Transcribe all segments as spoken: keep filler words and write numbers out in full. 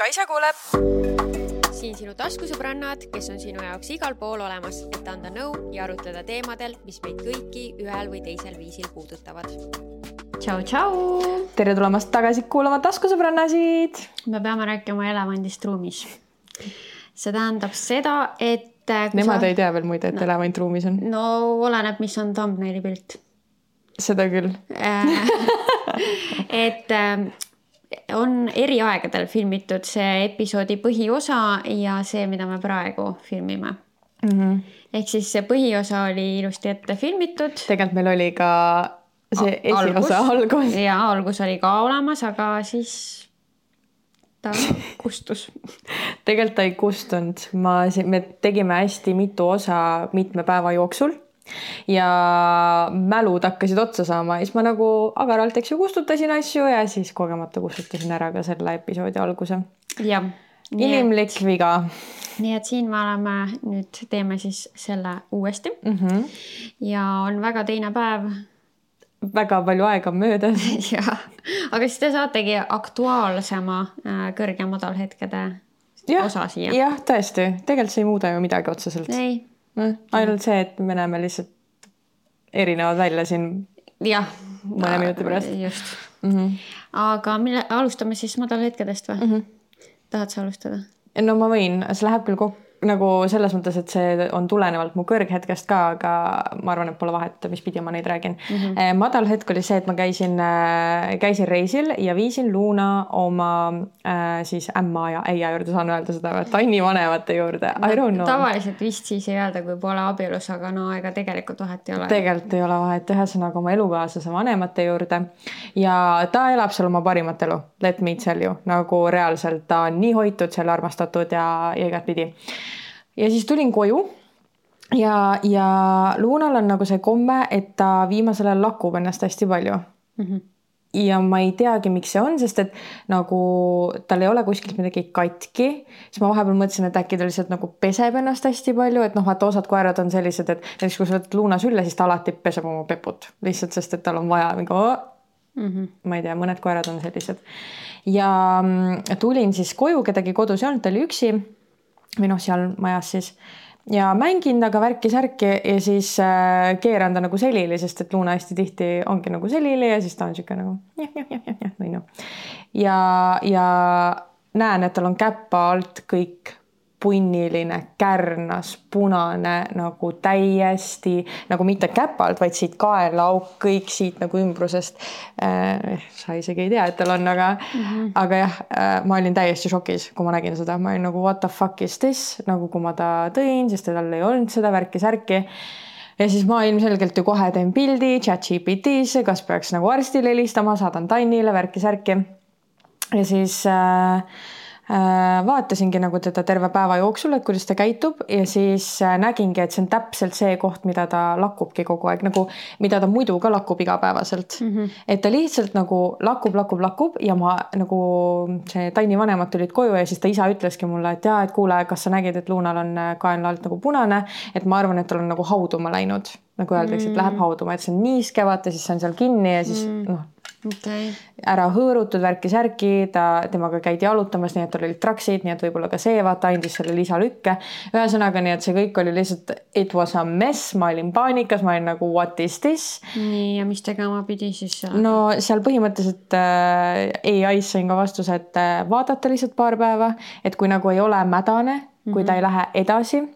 Kaisa kuuleb. Siin sinu taskusõbrannad, kes on sinu jaoks igal pool olemas, et anda nõu ja arutleda teemadel, mis meid kõiki ühel või teisel viisil puudutavad. Tšau, tšau! Tere tulemast tagasi kuulama taskusõbrannasid! Me peame rääkima elevandist ruumis. See tähendab seda, et... Nemad sa... ei tea veel muide, et no, elevant ruumis on. No oleneb, mis on thumbnaili pilt. Seda küll. et on eri aegadel filmitud see episoodi põhiosa ja see, mida me praegu filmime. Mm-hmm. Ehk siis see põhiosa oli ilusti ette filmitud. Tegelikult meil oli ka see esiosa algus. Ja algus oli ka olemas, aga siis ta kustus. Tegelikult ta ei kustunud. Ma, me tegime hästi mitu osa mitme päeva jooksul. Ja mälud hakkasid otsa saama ja siis ma nagu agaralt eks ju kustutasin asju ja siis kogemata kustutasin ära ka selle episoodi alguse. Ja, inimlik et, viga. Nii et siin me oleme, nüüd teeme siis selle uuesti. Mm-hmm. Ja on väga teine päev. Väga palju aega möödas. Ja, aga siis te saategi aktuaalsema kõrge madal hetkede ja, osa siia. Jah, tõesti. Tegelikult see ei muuda ju midagi otseselt. Ei. No, ainult see, et me näeme lihtsalt erinevad välja siin ja, mõne minuti pärast. Just. Mm-hmm. Aga mille, alustame siis madalhetkedest või? Mm-hmm. Tahad sa alustada? No ma võin. See läheb küll kokku nagu selles mõttes, et see on tulenevalt mu kõrghetkest ka, aga ma arvan, et pole vahet, mis pidi ma neid räägin. Mm-hmm. Madal hetk oli see, et ma käisin, käisin reisil ja viisin Luuna oma siis ämma ja äia juurde, saan öelda seda, Tanni vanemate juurde. I don't know. Tavaliselt vist siis ei öelda, kui pole abielus, aga no ega tegelikult vahet ei ole. Tegelikult ei ole vahet, ühesõnaga oma elukaaslase vanemate juurde ja ta elab seal oma parimat elu. Let me tell you. Nagu reaalselt ta on nii hoitud, seal armastatud ja, ja igat pidi. Ja siis tulin koju ja, ja Luunal on nagu see komme, et ta viimasel ajal lakub ennast hästi palju. Mm-hmm. Ja ma ei teagi, miks see on, sest et nagu tal ei ole kuskilt midagi katki. Siis ma vahepeal mõtlesin, et äkki ta lihtsalt nagu peseb ennast hästi palju, et noh, vaata osad koerad on sellised, et näiteks kui sa võtad Luuna sülle, siis ta alati peseb oma peput. Lihtsalt sest, et tal on vaja mingi, mm-hmm. ma ei tea, mõned koerad on sellised. Ja tulin siis koju, kedagi kodus ei olnud, ta oli üksi. Või noh, seal majas siis. Ja mängin taga värki-särki ja siis äh, keeran ta nagu selili, sest et Luuna hästi tihti ongi nagu selili ja siis ta on siuke nagu jah, jah, jah, jah, jah, või noh. Ja, ja näen, et tal on käppa alt kõik punniline, kärnas, punane, nagu täiesti, nagu mitte käpalt, vaid siit kaelauk, kõik siit nagu ümbrusest. Äh, sa isegi ei tea, et tal on, aga, mm-hmm. aga jah, äh, ma olin täiesti šokis, kui ma nägin seda. Ma olin nagu, what the fuck is this? Nagu kui ma ta tõin, sest tal ei olnud seda värki-särki. Ja siis ma ilmselgelt ju kohe teen pildi chat G P T-sse, kas peaks nagu arstile helistama, saadan Tannile värki-särki. Ja siis... Äh, vaatasingi nagu teda terve päeva jooksul, et kuidas ta käitub ja siis nägingi, et see on täpselt see koht, mida ta lakubki kogu aeg, nagu mida ta muidu ka lakub igapäevaselt. Mm-hmm. Et ta lihtsalt nagu lakub, lakub, lakub ja ma nagu see Tanni vanemad tulid koju ja siis ta isa ütleski mulle, et jaa, et kuule, kas sa nägid, et Luunal on kaenla alt nagu punane, et ma arvan, et tal on nagu hauduma läinud, nagu öeldakse, et läheb hauduma, et see on niiske, vaata, siis see on seal kinni ja siis mm. noh, okay. ära hõõrutud värki-särki, ta, temaga käidi jalutamas, nii et tal olid traksid, nii et võib-olla ka see vaata andis selle lisalükke. Ühesõnaga, nii et see kõik oli lihtsalt it was a mess, ma olin paanikas, ma olin nagu what is this? Nii, ja mis tegema pidi siis seal? No seal põhimõtteliselt äh, A I-s sain ka vastuse, et äh, vaadata lihtsalt paar päeva, et kui nagu ei ole mädane, kui mm-hmm. ta ei lähe edasi,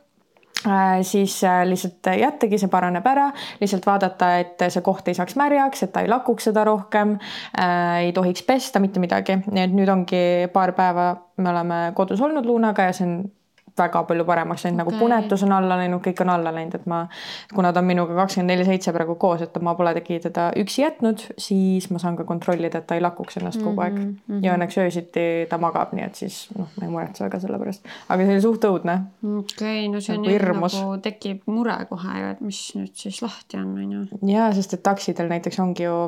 Äh, siis äh, lihtsalt jättagi, see paraneb ära, lihtsalt vaadata, et see koht ei saaks märjaks, et ta ei lakuks seda rohkem, äh, ei tohiks pesta, mitte midagi. Nii et nüüd ongi paar päeva me oleme kodus olnud Luunaga ja see on väga palju paremaks läinud, okay. Nagu punetus on alla läinud, kõik on alla läinud, et ma, kuna ta on minuga kakskümmend neli seitse praegu koos, et ma pole tegi teda üksi jätnud, siis ma saan ka kontrollida, et ta ei lakuks ennast kogu aeg. Mm-hmm. Ja õnneks öösiti ta magab, nii et siis noh, ma ei muretse väga selle pärast. Aga see oli suht õudne. Okei, no see on nagu, nagu tekib mure kohe, et mis nüüd siis lahti on. on ju? Ja, sest et taksidel näiteks ongi ju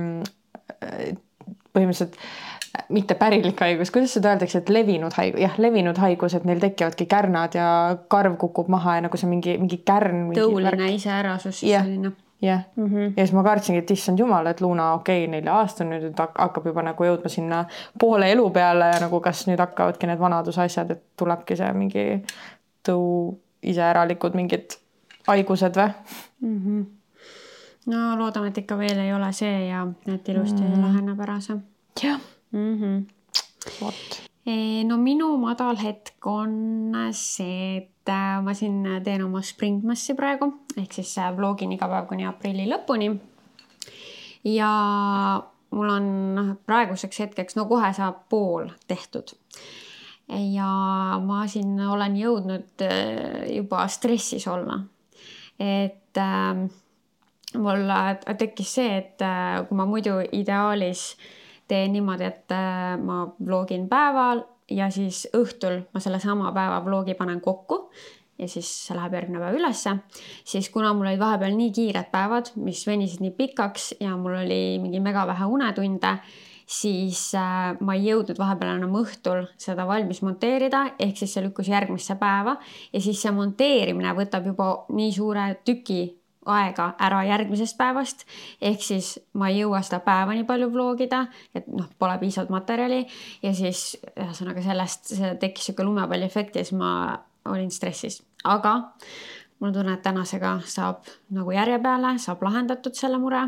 mm, põhimõtteliselt mitte pärilik haigus, kuidas seda öeldakse, et levinud haigus, jah, levinud haigus, et neil tekivadki kärnad ja karv kukub maha ja nagu see mingi, mingi kärn. Tõuline iseärasus. Ja, jah yeah. mm -hmm. ja siis ma kartsingi, et issand jumal, et Luna okei okay,, nelja aasta nüüd et hakkab juba nagu jõudma sinna poole elu peale ja nagu kas nüüd hakkavadki need vanadusasjad, et tulebki see mingi tõu iseäralikud mingid haigused või mm. -hmm. no loodame, et ikka veel ei ole see ja et ilusti mm -hmm. laheneb ära see. jah mm -hmm. vot. No minu madal hetk on see, et ma siin teen oma Springmassi praegu, ehk siis vlogin iga päev kuni aprilli lõpuni. Ja mul on praeguseks hetkeks, no kohe saab pool tehtud. Ja ma siin olen jõudnud juba stressis olla. Et äh, mul tekkis see, et kui ma muidu ideaalis teen niimoodi, et ma vlogin päeval ja siis õhtul ma selle sama päeva vlogi panen kokku ja siis see läheb järgmine päev ülesse, siis kuna mul olid vahepeal nii kiired päevad, mis venisid nii pikaks ja mul oli mingi mega vähe unetunde, siis ma ei jõudnud vahepeal enam õhtul seda valmis monteerida, ehk siis see lükkus järgmisse päeva ja siis see monteerimine võtab juba nii suure tüki aega ära järgmisest päevast, ehk siis ma ei jõua seda päeva nii palju vlogida, et noh, pole piisavalt materjali ja siis ühesõnaga sellest see tekkis siuke lumepalli efekt ja siis ma olin stressis, aga mul tunne, et tänasega saab nagu järje peale, saab lahendatud selle mure.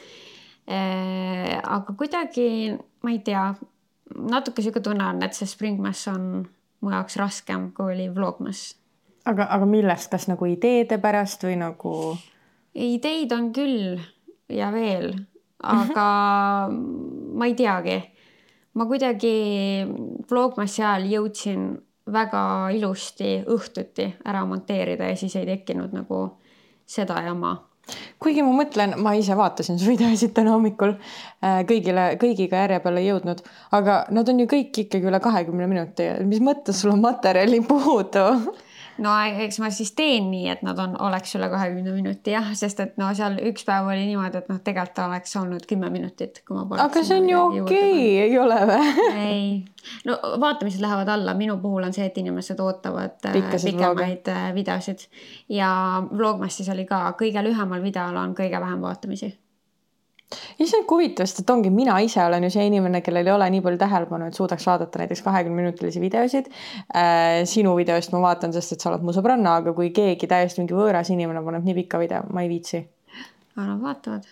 Aga kuidagi, ma ei tea, natuke siuke tunne on, et see Springmass on mu jaoks raskem, kui oli Vlogmass. Aga, aga millest, kas nagu ideede pärast või nagu... Ideid on küll ja veel, aga ma ei teagi. Ma kuidagi Vlogmassi ajal jõudsin väga ilusti õhtuti ära monteerida ja siis ei tekkinud nagu seda jama. Kuigi ma mõtlen, ma ise vaatasin su videosid täna hommikul, kõigile, kõigiga järje peale jõudnud, aga nad on ju kõik ikkagi üle kahekümne minuti. Mis mõttes sul on materjali puudu? No eks ma siis teen nii, et nad on, oleks üle kahekümne minuti, jah, sest et no seal üks päev oli niimoodi, et noh, tegelikult oleks olnud kümme minutit, kui ma poleks. Aga see on ju okei, okay, ei ole või? Ei. No vaatamised lähevad alla. Minu puhul on see, et inimesed ootavad Pikkasid pikemaid vloge. Videosid ja Vlogmassis oli ka kõige lühemal videol on kõige vähem vaatamisi. Ja see on huvitavast, et ongi mina ise olen ju see inimene, kellel ei ole nii palju tähelepanu, et suudaks vaadata näiteks kahekümne minutilisi videosid. Äh, sinu videost ma vaatan, sest et sa oled mu sõbranna, aga kui keegi täiesti mingi võõras inimene paneb nii pika video, ma ei viitsi. Aga nad vaatavad.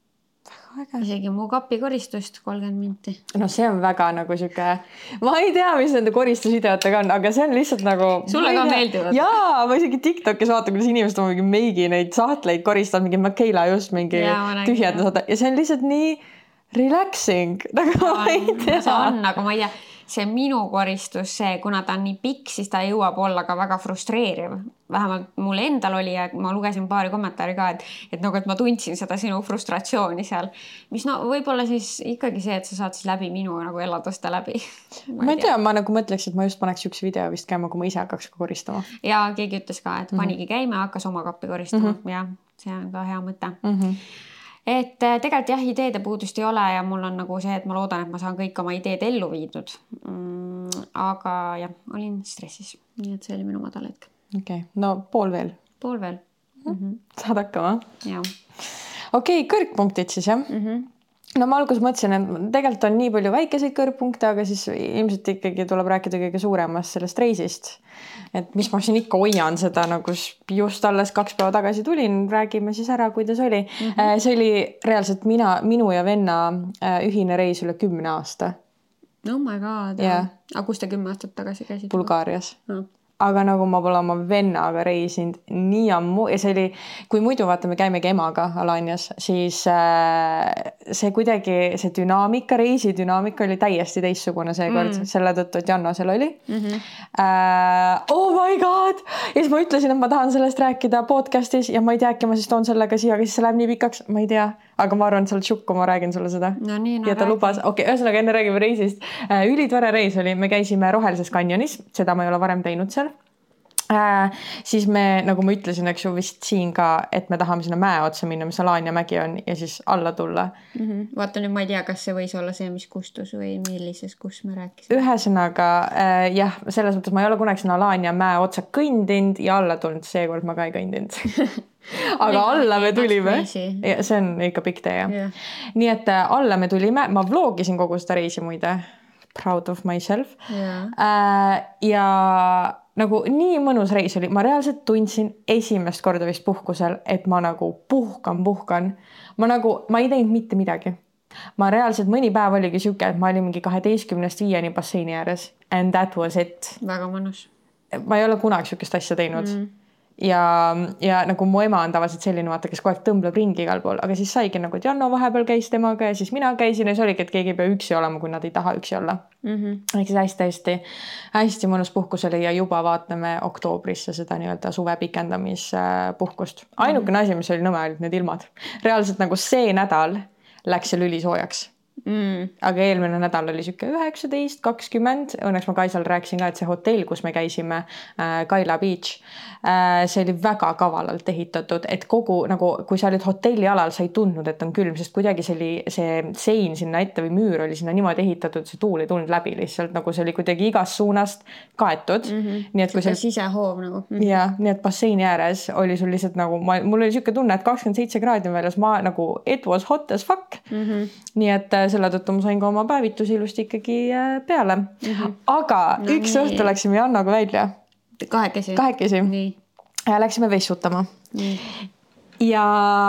Väga. Isegi mu kapikoristust kolmkümmend minti. No see on väga nagu siuke, ma ei tea, mis nende koristusvideotega on, aga see on lihtsalt nagu... Sulle ka meeldivad? Jaa, ma isegi TikTokis vaatan, kuidas inimesed on mingi meigi neid sahtleid koristavad, mingi Makeila just mingi tühjendusada ja see on lihtsalt nii relaxing. Nagu ja, ma ei tea. See on, aga ma ei tea. See minu koristus, see, kuna ta on nii pikk, siis ta jõuab olla ka väga frustreeriv. Vähemalt mul endal oli ja ma lugesin paari kommentaari ka, et, et nagu, et ma tundsin seda sinu frustratsiooni seal. Mis no võib-olla siis ikkagi see, et sa saad siis läbi minu nagu eladuste läbi. Ma ei tea, ma nagu mõtleks, et ma just paneks üks video vist käima, kui ma ise hakkaks koristama. Ja keegi ütles ka, et panigi käima ja hakkas oma kappi koristama. Mm -hmm. Ja see on ka hea mõte. Mm -hmm. Et tegelikult jah, ideede puudust ei ole ja mul on nagu see, et ma loodan, et ma saan kõik oma ideed ellu viidud. Mm, aga jah, olin stressis. Nii et see oli minu madal hetk. Okei, okay. No pool veel. Pool veel. Mm -hmm. Saad hakkama? Jah. Okei, okay, kõrgpunktid siis jah? Mm -hmm. No ma alguses mõtlesin, et tegelikult on nii palju väikeseid kõrgpunkte, aga siis ilmselt ikkagi tuleb rääkida kõige suuremast sellest reisist. Et mis ma siin ikka hoian seda, nagu just alles kaks päeva tagasi tulin, räägime siis ära, kuidas oli. Mm -hmm. See oli reaalselt mina, minu ja venna ühine reis üle kümne aasta. Oh my god. Yeah. Aga kus te kümme aastat tagasi käisid? Bulgaarias. No. Aga nagu ma pole oma vennaga reisinud nii ammu ja see oli, kui muidu vaata, me käimegi emaga Alanias, siis äh, see kuidagi, see dünaamika, reisi dünaamika oli täiesti teissugune seekord, mm. selle tõttu, et Janno seal oli. Mm -hmm. äh, oh my god! Ja siis ma ütlesin, et ma tahan sellest rääkida podcastis ja ma ei tea, äkki ma siis toon sellega siia, aga siis see läheb nii pikaks, ma ei tea. Aga ma arvan, seal tšukku ma räägin sulle seda. No nii, no ja ta räägi. Lubas, okei, okay, ühesõnaga enne räägime reisist. Äh, ülitore reis oli, me käisime Rohelises kanjonis, seda ma ei ole varem teinud seal. Äh, siis me, nagu ma ütlesin, eks ju vist siin ka, et me tahame sinna mäe otsa minna, mis Alania mägi on ja siis alla tulla. Mm -hmm. Vaata nüüd, ma ei tea, kas see võis olla see, mis kustus või millises, kus me rääkisime. Ühesõnaga, äh, jah, selles mõttes ma ei ole kunagi sinna Alania mäe otsa kõndinud ja alla tulnud, seekord ma ka ei kõndinud. aga alla me That's tulime. crazy. Ja see on ikka pikk tee, jah. Jah. Nii et äh, alla me tulime, ma vlogisin kogu seda reisi muide. Proud of myself. Jaa. Äh, ja nagu nii mõnus reis oli. Ma reaalselt tundsin esimest korda vist puhkusel, et ma nagu puhkan, puhkan. Ma nagu, ma ei teinud mitte midagi. Ma reaalselt mõni päev oligi siuke, et ma olin mingi kaheteistkümnest viieni basseini ääres. And that was it. Väga mõnus. Ma ei ole kunagi siukest asja teinud. Mm. Ja, ja nagu mu ema on tavaliselt selline vaata, kes kogu aeg tõmbleb ringi igal pool, aga siis saigi nagu, et Janno vahepeal käis temaga ja siis mina käisin ja see oligi, et keegi ei pea üksi olema, kui nad ei taha üksi olla. Mm-hmm. Ehk siis hästi, hästi, hästi mõnus puhkus oli ja juba vaatame oktoobrisse seda nii-öelda suve pikendamispuhkust. Ainukene asi, mis oli nõme, olid need ilmad. Reaalselt nagu see nädal läks seal ülisoojaks. Mm. Aga eelmine nädal oli siuke üheksateist kakskümmend. Õnneks ma Kaisal rääkisin ka, et see hotell, kus me käisime, äh, Kaila Beach, äh, see oli väga kavalalt ehitatud, et kogu nagu, kui sa olid hotelli alal, sa ei tundnud, et on külm, sest kuidagi see oli see sein sinna ette või müür oli sinna niimoodi ehitatud, see tuul ei tulnud läbi lihtsalt, nagu see oli kuidagi igast suunast kaetud. Mm-hmm. Nii et kui see sisehoov nagu. Mm-hmm. Ja, nii et basseini ääres oli sul lihtsalt nagu, ma, mul oli siuke tunne, et kakskümmend seitse kraadi väljas, ma nagu it was hot as fuck. Mm-hmm. Nii et selle tõttu ma sain ka oma päevitusi ilusti ikkagi peale. Mm-hmm. Aga no, üks nii. Õhtu läksime Jannoga välja. Kahekesi. Kahekesi. Nii. Ja läksime vessutama. Nii. Ja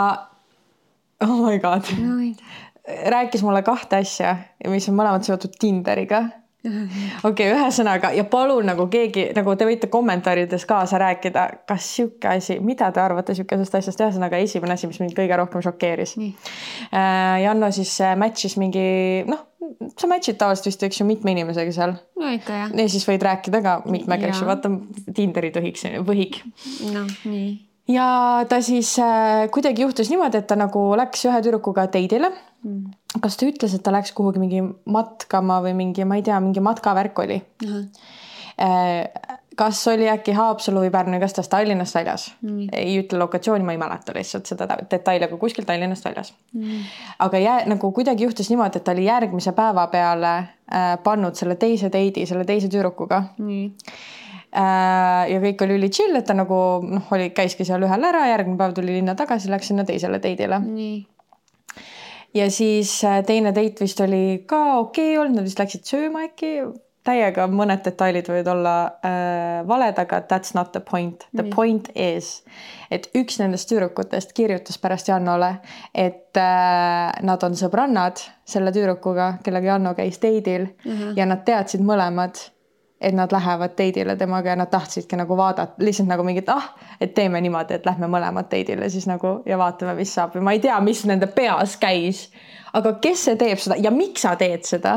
oh my god. No, rääkis mulle kahte asja, mis on mõlemad seotud Tinderiga. Okei, okay, ühesõnaga ja palun nagu keegi, nagu te võite kommentaarides kaasa rääkida, kas siuke asi, mida te arvate siukesest asjast, ühesõnaga esimene asi, mis mind kõige rohkem šokeeris. Äh, Janno siis matchis mingi, noh, sa matchid tavaliselt vist, eks ju, mitme inimesega seal. No ikka, jah. Ja siis võid rääkida ka mitmega, eks ju, vaata Tinderi tõhiks, võhik. No, nii. Ja ta siis äh, kuidagi juhtus niimoodi, et ta nagu läks ühe tüdrukuga teidile. Mm. Kas ta ütles, et ta läks kuhugi mingi matkama või mingi, ma ei tea, mingi matkavärk oli. Uh-huh. Äh, kas oli äkki Haapsalu või Pärnu, kas ta Tallinnast väljas? Mm. Ei ütle lokatsiooni, ma ei mäleta lihtsalt seda detaili, aga kuskil Tallinnast väljas. Mm. Aga jää, nagu kuidagi juhtus niimoodi, et ta oli järgmise päeva peale äh, pannud selle teise teidi, selle teise tüdrukuga. Mm. Ja kõik oli üli chill, et ta nagu noh, oli, käiski seal ühel ära, järgmine päev tuli linna tagasi, läks sinna teisele teidile. Nii. Ja siis teine teit vist oli ka okei okay olnud, nad vist läksid sööma äkki, täiega mõned detailid võivad olla äh, valed, aga that's not the point. The Nii. Point is, et üks nendest tüdrukutest kirjutas pärast Jannole, et äh, nad on sõbrannad selle tüdrukuga, kellega Janno käis teidil uh-huh. ja nad teadsid mõlemad, et nad lähevad teidile temaga ja nad tahtsidki nagu vaadata, lihtsalt nagu mingit, ah, et teeme niimoodi, et lähme mõlemad teidile siis nagu ja vaatame, mis saab. Või ma ei tea, mis nende peas käis, aga kes see teeb seda ja miks sa teed seda?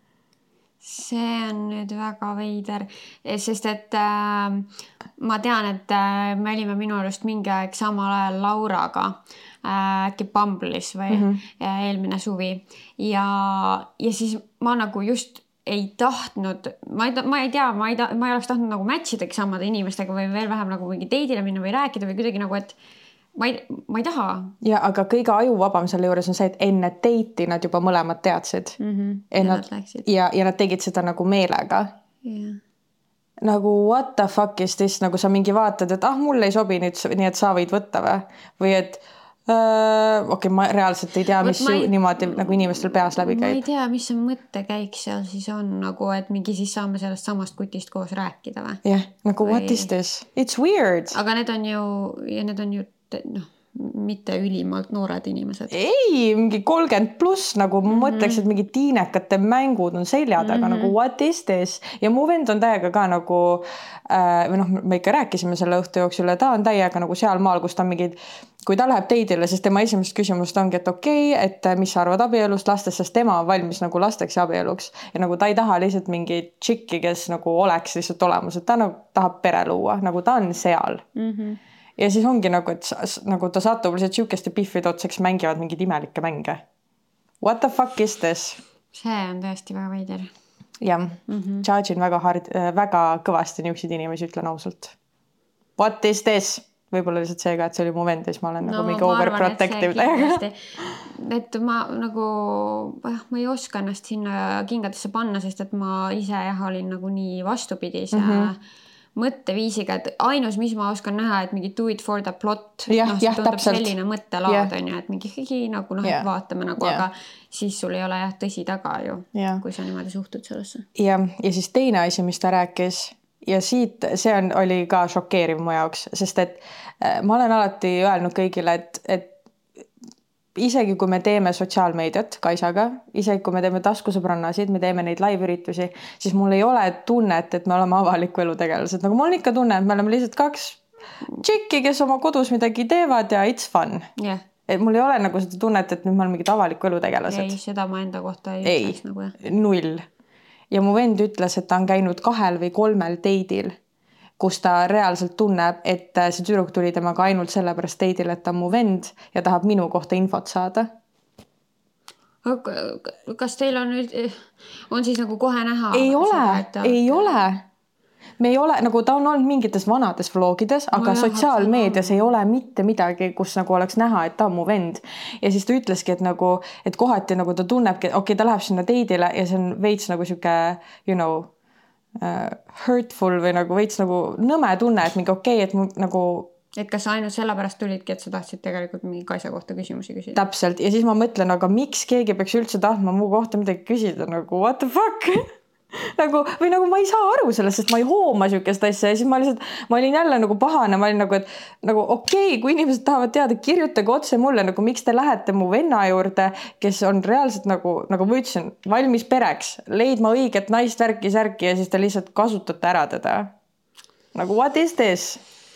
See on nüüd väga veider, sest et äh, ma tean, et äh, me olime minu arust mingi aeg samal ajal Lauraga äh, äkki Bumble'is või mm-hmm. eelmine suvi ja, ja siis ma nagu just ei tahtnud, ma ei, ma ei tea, ma ei, ta, ma ei oleks tahtnud nagu matchidagi samade inimestega või veel vähem nagu mingi teidile minna või rääkida või kuidagi nagu, et ma ei, ma ei taha. Ja, aga kõige ajuvabam selle juures on see, et enne teiti nad juba mõlemad teadsid. Mm-hmm. Ja, nad, nad ja, ja nad tegid seda nagu meelega. Yeah. Nagu what the fuck is this, nagu sa mingi vaatad, et ah, mulle ei sobi nüüd, nii et sa võid võtta või? Või et Uh, okei, okay, ma reaalselt ei tea, mis ei, niimoodi nagu inimestel peas läbi käib. Ma ei tea, mis see mõttekäik seal siis on, nagu, et mingi siis saame sellest samast kutist koos rääkida või? Jah, yeah, nagu või... what is this? It's weird. Aga need on ju, ja need on ju, noh, mitte ülimalt noored inimesed. Ei, mingi kolmkümmend pluss, nagu mm-hmm. mõtleks, et mingi tiinekate mängud on selja taga, mm-hmm. nagu what is this? Ja mu vend on täiega ka nagu, äh, või noh, me ikka rääkisime selle õhtu jooksul ja ta on täiega nagu seal maal, kus ta mingid, kui ta läheb teidile, siis tema esimest küsimust ongi, et okei, okay, et mis sa arvad abielust lastest, sest tema on valmis nagu lasteks ja abieluks. Ja nagu ta ei taha lihtsalt mingi tšikki, kes nagu oleks lihtsalt olemas, et ta nagu tahab pere luua, nagu ta on seal. Mm-hmm. Ja siis ongi nagu, et nagu ta satub lihtsalt siukeste piffid otseks mängivad mingid imelikke mänge. What the fuck is this? See on tõesti väga veider. Jah, mm-hmm. charge in väga, hard, väga kõvasti niuksid inimesi, ütlen ausalt. What is this? Võib-olla lihtsalt see ka, et see oli mu vend ja siis ma olen no, nagu mingi overprotective täiega. Et ma nagu, ma ei oska ennast sinna kingadesse panna, sest et ma ise jah olin nagu nii vastupidise mm-hmm. mõtteviisiga, et ainus, mis ma oskan näha, et mingi do it for the plot. jah, no, jah, täpselt. Selline mõttelaad on ju, et mingi higi nagu noh, et vaatame nagu, ja. aga siis sul ei ole jah tõsi taga ju, ja. kui sa niimoodi suhtud sellesse. Ja, ja siis teine asi, mis ta rääkis ja siit see on, oli ka šokeeriv mu jaoks, sest et äh, ma olen alati öelnud kõigile, et, et isegi kui me teeme sotsiaalmeediat Kaisaga, isegi kui me teeme taskusõbrannasid, me teeme neid live-üritusi, siis mul ei ole tunnet, et me oleme avaliku elu tegelased. Nagu mul on ikka tunne, et me oleme lihtsalt kaks tšikki, kes oma kodus midagi teevad ja it's fun. Yeah. Et mul ei ole nagu seda tunnet, et nüüd me oleme mingid avaliku elu tegelased. Ei, seda ma enda kohta ei, ei ütleks nagu. Jah. Null. Ja mu vend ütles, et ta on käinud kahel või kolmel teidil, kus ta reaalselt tunneb, et see tüdruk tuli temaga ainult sellepärast teidil, et ta on mu vend ja tahab minu kohta infot saada. Kas teil on nüüd, on siis nagu kohe näha? Ei ole, seda, ei et... ole. Me ei ole, nagu ta on olnud mingites vanades vlogides, aga no jah, sotsiaalmeedias ei ole mitte midagi, kus nagu oleks näha, et ta on mu vend. Ja siis ta ütleski, et nagu, et kohati nagu ta tunnebki, okei, okay, ta läheb sinna teidile ja see on veits nagu siuke, you know, Uh, hurtful või nagu veits nagu nõme tunne, et mingi okei, okay, et mu nagu... Et kas sa ainult sellepärast tulidki, et sa tahtsid tegelikult mingi Kaisa kohta küsimusi küsida? Täpselt. Ja siis ma mõtlen, aga miks keegi peaks üldse tahtma mu kohta midagi küsida? Nagu what the fuck? nagu, või nagu ma ei saa aru sellest, sest ma ei hooma siukest asja ja siis ma lihtsalt, ma olin jälle nagu pahane, ma olin nagu, et nagu okei, okay, kui inimesed tahavad teada, kirjutage otse mulle, nagu miks te lähete mu venna juurde, kes on reaalselt nagu, nagu ma ütlesin, valmis pereks, leidma õiget naist värki särki ja siis te lihtsalt kasutate ära teda. Nagu what is this?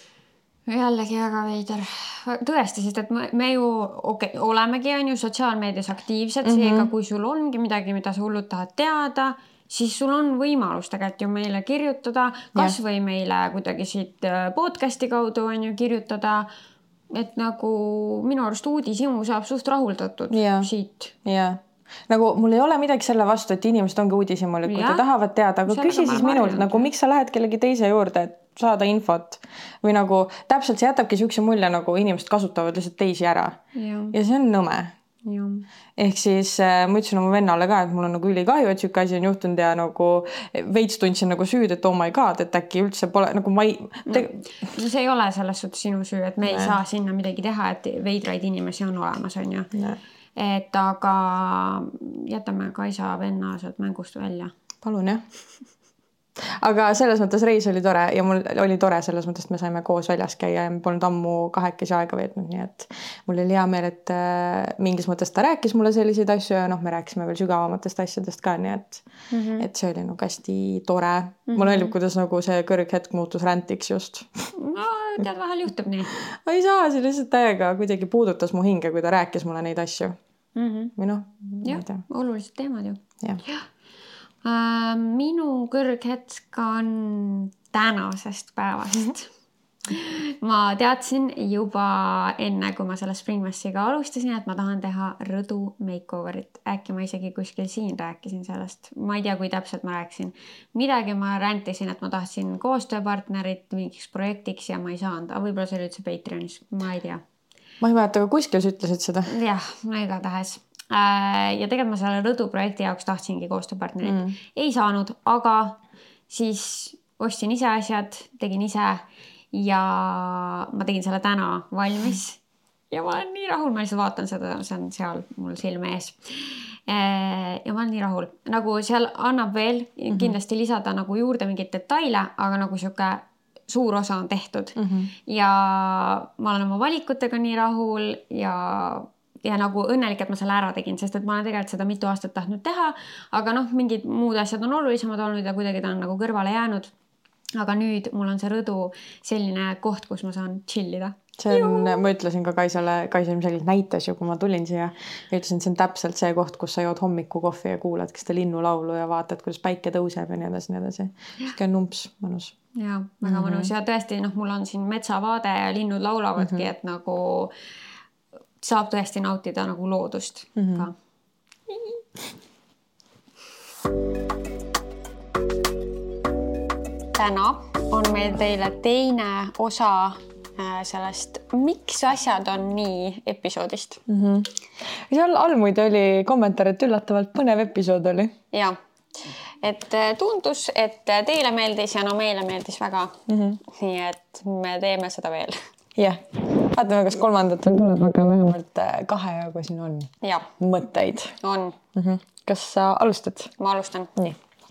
Jällegi väga veider. Tõesti, sest et me ju okay, olemegi on ju sotsiaalmeedias aktiivsed, mm-hmm. seega kui sul ongi midagi, mida sa hullud tahad teada, siis sul on võimalus tegelikult ju meile kirjutada, kas või meile kuidagi siit podcasti kaudu on ju kirjutada, et nagu minu arust uudishimu saab suht rahuldatud ja. Siit. Ja. Nagu mul ei ole midagi selle vastu, et inimesed ongi uudishimul, et kui te tahavad teada, aga küsi siis minult, nagu miks sa lähed kellegi teise juurde, et saada infot või nagu täpselt see jätabki siukse mulje, nagu inimesed kasutavad lihtsalt teisi ära ja, ja see on nõme. Ja. Ehk siis äh, ma ütlesin oma vennale ka, et mul on nagu ülikahju, et siuke asi on juhtunud ja nagu veits tundsin nagu süüd, et oh my god, et äkki üldse pole nagu ma ei... Te... No, see ei ole selles suhtes sinu süü, et me ei ne. Saa sinna midagi teha, et veidraid inimesi on olemas, on ju. Ne. Et aga jätame Kaisa venna sealt mängust välja. Palun, jah. Aga selles mõttes reis oli tore ja mul oli tore selles mõttes, et me saime koos väljas käia ja me polnud ammu kahekesi aega veetnud, nii et mul oli hea meel, et mingis mõttes ta rääkis mulle selliseid asju ja noh, me rääkisime veel sügavamatest asjadest ka, nii et, mm-hmm. et see oli nagu hästi tore. Mm-hmm. Mulle meeldib, kuidas nagu see kõrghetk muutus räntiks just. No, tead, vahel juhtub nii. Ma ei saa, see lihtsalt täiega kuidagi puudutas mu hinge, kui ta rääkis mulle neid asju. Mm-hmm. Või noh, jah, olulised teemad ju. Jah. Ja. Minu kõrghetk on tänasest päevast. Ma teadsin juba enne, kui ma selle Springmassiga alustasin, et ma tahan teha rõdu makeoverit. Äkki ma isegi kuskil siin rääkisin sellest. Ma ei tea, kui täpselt ma rääkisin. Midagi ma räntisin, et ma tahtsin koostööpartnerit mingiks projektiks ja ma ei saanud. Aga võib-olla see oli üldse Patreonis. Ma ei tea. Ma ei mäleta, aga kuskil sa ütlesid seda? Jah, no igatahes. Ja tegelikult ma selle rõdu projekti jaoks tahtsingi koostööpartnerit. Mm. Ei saanud, aga siis ostsin ise asjad, tegin ise ja ma tegin selle täna valmis. Ja ma olen nii rahul, ma lihtsalt vaatan seda, see on seal mul silme ees. Ja ma olen nii rahul. Nagu seal annab veel kindlasti lisada nagu juurde mingid detaile, aga nagu siuke suur osa on tehtud. Mm-hmm. Ja ma olen oma valikutega nii rahul ja... ja nagu õnnelik, et ma selle ära tegin, sest et ma olen tegelikult seda mitu aastat tahtnud teha, aga noh, mingid muud asjad on olulisemad olnud ja kuidagi ta on nagu kõrvale jäänud. Aga nüüd mul on see rõdu selline koht, kus ma saan chillida. See on, ma ütlesin ka Kaisale, Kaisa ilmselgelt näitas ju, kui ma tulin siia ja ütlesin, see on täpselt see koht, kus sa jood hommiku kohvi ja kuulad, kes te linnulaulu ja vaatad, kuidas päike tõuseb ja nii edasi, nii edasi. Siuke numps, mõnus. Ja, väga mm-hmm. mõnus ja tõesti, noh, mul on siin metsavaade ja linnud laulavadki, mm-hmm. et nagu saab tõesti nautida nagu loodust mm-hmm. ka. Täna on meil teile teine osa sellest, miks asjad on nii episoodist. Mm-hmm. Seal all muide oli kommentaar, et üllatavalt põnev episood oli. Ja, et tundus, et teile meeldis ja no meile meeldis väga. Mm-hmm. Nii et me teeme seda veel. Jah, yeah. Vaatame, kas kolmandat veel tuleb, aga vähemalt kahe jagu siin on ja. Mõtteid. On. Mm-hmm. Kas sa alustad? Ma alustan. Nii.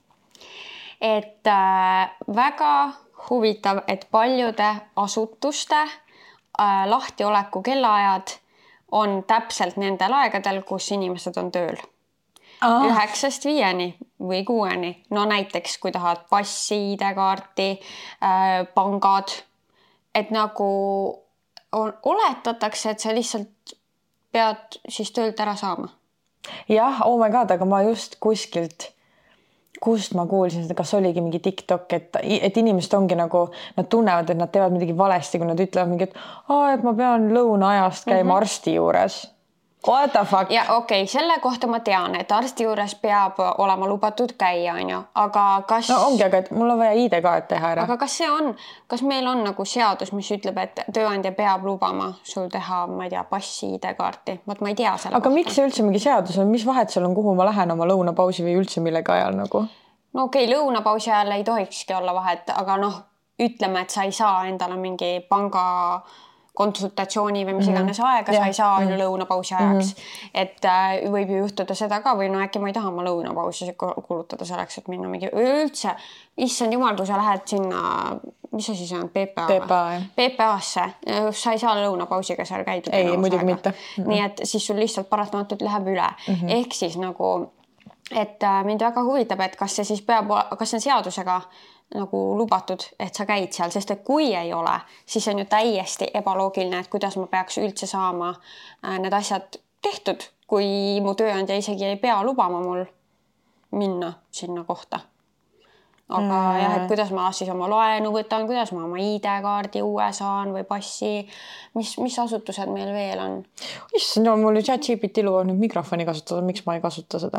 Et äh, väga huvitav, et paljude asutuste äh, lahtioleku kellaajad on täpselt nendel aegadel, kus inimesed on tööl. Ah. Üheksast viieni või kuueni. No näiteks, kui tahad passi, I D-kaarti, äh, pangad, et nagu on, oletatakse, et sa lihtsalt pead siis töölt ära saama. Jah, oh my god, aga ma just kuskilt, kust ma kuulsin seda, kas oligi mingi TikTok, et, et inimesed ongi nagu, nad tunnevad, et nad teevad midagi valesti, kui nad ütlevad mingi, et, ah, et ma pean lõuna ajast käima mm-hmm. arsti juures. What the fuck? Ja okei, okay, selle kohta ma tean, et arsti juures peab olema lubatud käia, on ju, aga kas... No ongi, aga et mul on vaja I D-kaart teha ära. Aga kas see on, kas meil on nagu seadus, mis ütleb, et tööandja peab lubama sul teha, ma ei tea, passi I D-kaarti? Vaat ma ei tea selle aga kohta. Miks see üldse mingi seadus on? Mis vahet seal on, kuhu ma lähen oma lõunapausi või üldse millega ajal nagu? No okei, okay, lõunapausi ajal ei tohikski olla vahet, aga noh, ütleme, et sa ei saa endale mingi panga... konsultatsiooni või mis iganes aega, yeah. sa ei saa mm -hmm. lõunapausi ajaks. Mm-hmm. Et äh, võib ju juhtuda seda ka või no äkki ma ei taha ma lõunapausi kulutada selleks, et minna mingi üldse, issand jumal, kui sa lähed sinna, mis see siis on, P P A? P P A, P P A-sse, sa ei saa lõunapausiga seal käidud. Ei, muidugi mitte. Mm-hmm. Nii et siis sul lihtsalt paratamatult läheb üle. Mm-hmm. Ehk siis nagu, et äh, mind väga huvitab, et kas see siis peab, kas see on seadusega nagu lubatud, et sa käid seal, sest et kui ei ole, siis on ju täiesti ebaloogiline, et kuidas ma peaks üldse saama need asjad tehtud, kui mu tööandja isegi ei pea lubama mul minna sinna kohta. Aga mm. jah, et kuidas ma siis oma laenu võtan, kuidas ma oma I D-kaardi uue saan või passi, mis, mis asutused meil veel on? Issand, no mul ChatGPT lubab nüüd mikrofoni kasutada, miks ma ei kasuta seda?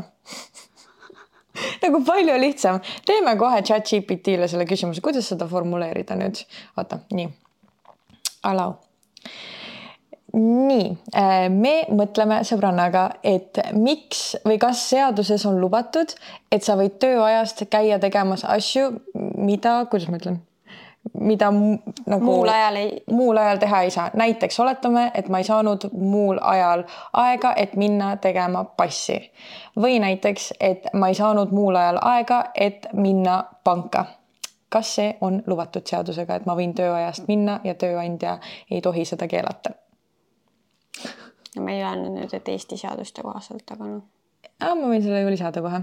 Nagu palju lihtsam. Teeme kohe ChatGPT-le selle küsimuse, kuidas seda formuleerida nüüd. Oota, nii. Allow. Nii, me mõtleme sõbrannaga, et miks või kas seaduses on lubatud, et sa võid tööajast käia tegemas asju, mida, kuidas ma ütlen? mida nagu muul ajal, ei... muul ajal teha ei saa. Näiteks oletame, et ma ei saanud muul ajal aega, et minna tegema passi. Või näiteks, et ma ei saanud muul ajal aega, et minna panka. Kas see on lubatud seadusega, et ma võin tööajast minna ja tööandja ei tohi seda keelata? Ja me ei ole nüüd, et Eesti seaduste kohaselt, aga noh. Ja, ma võin selle ju lisada kohe.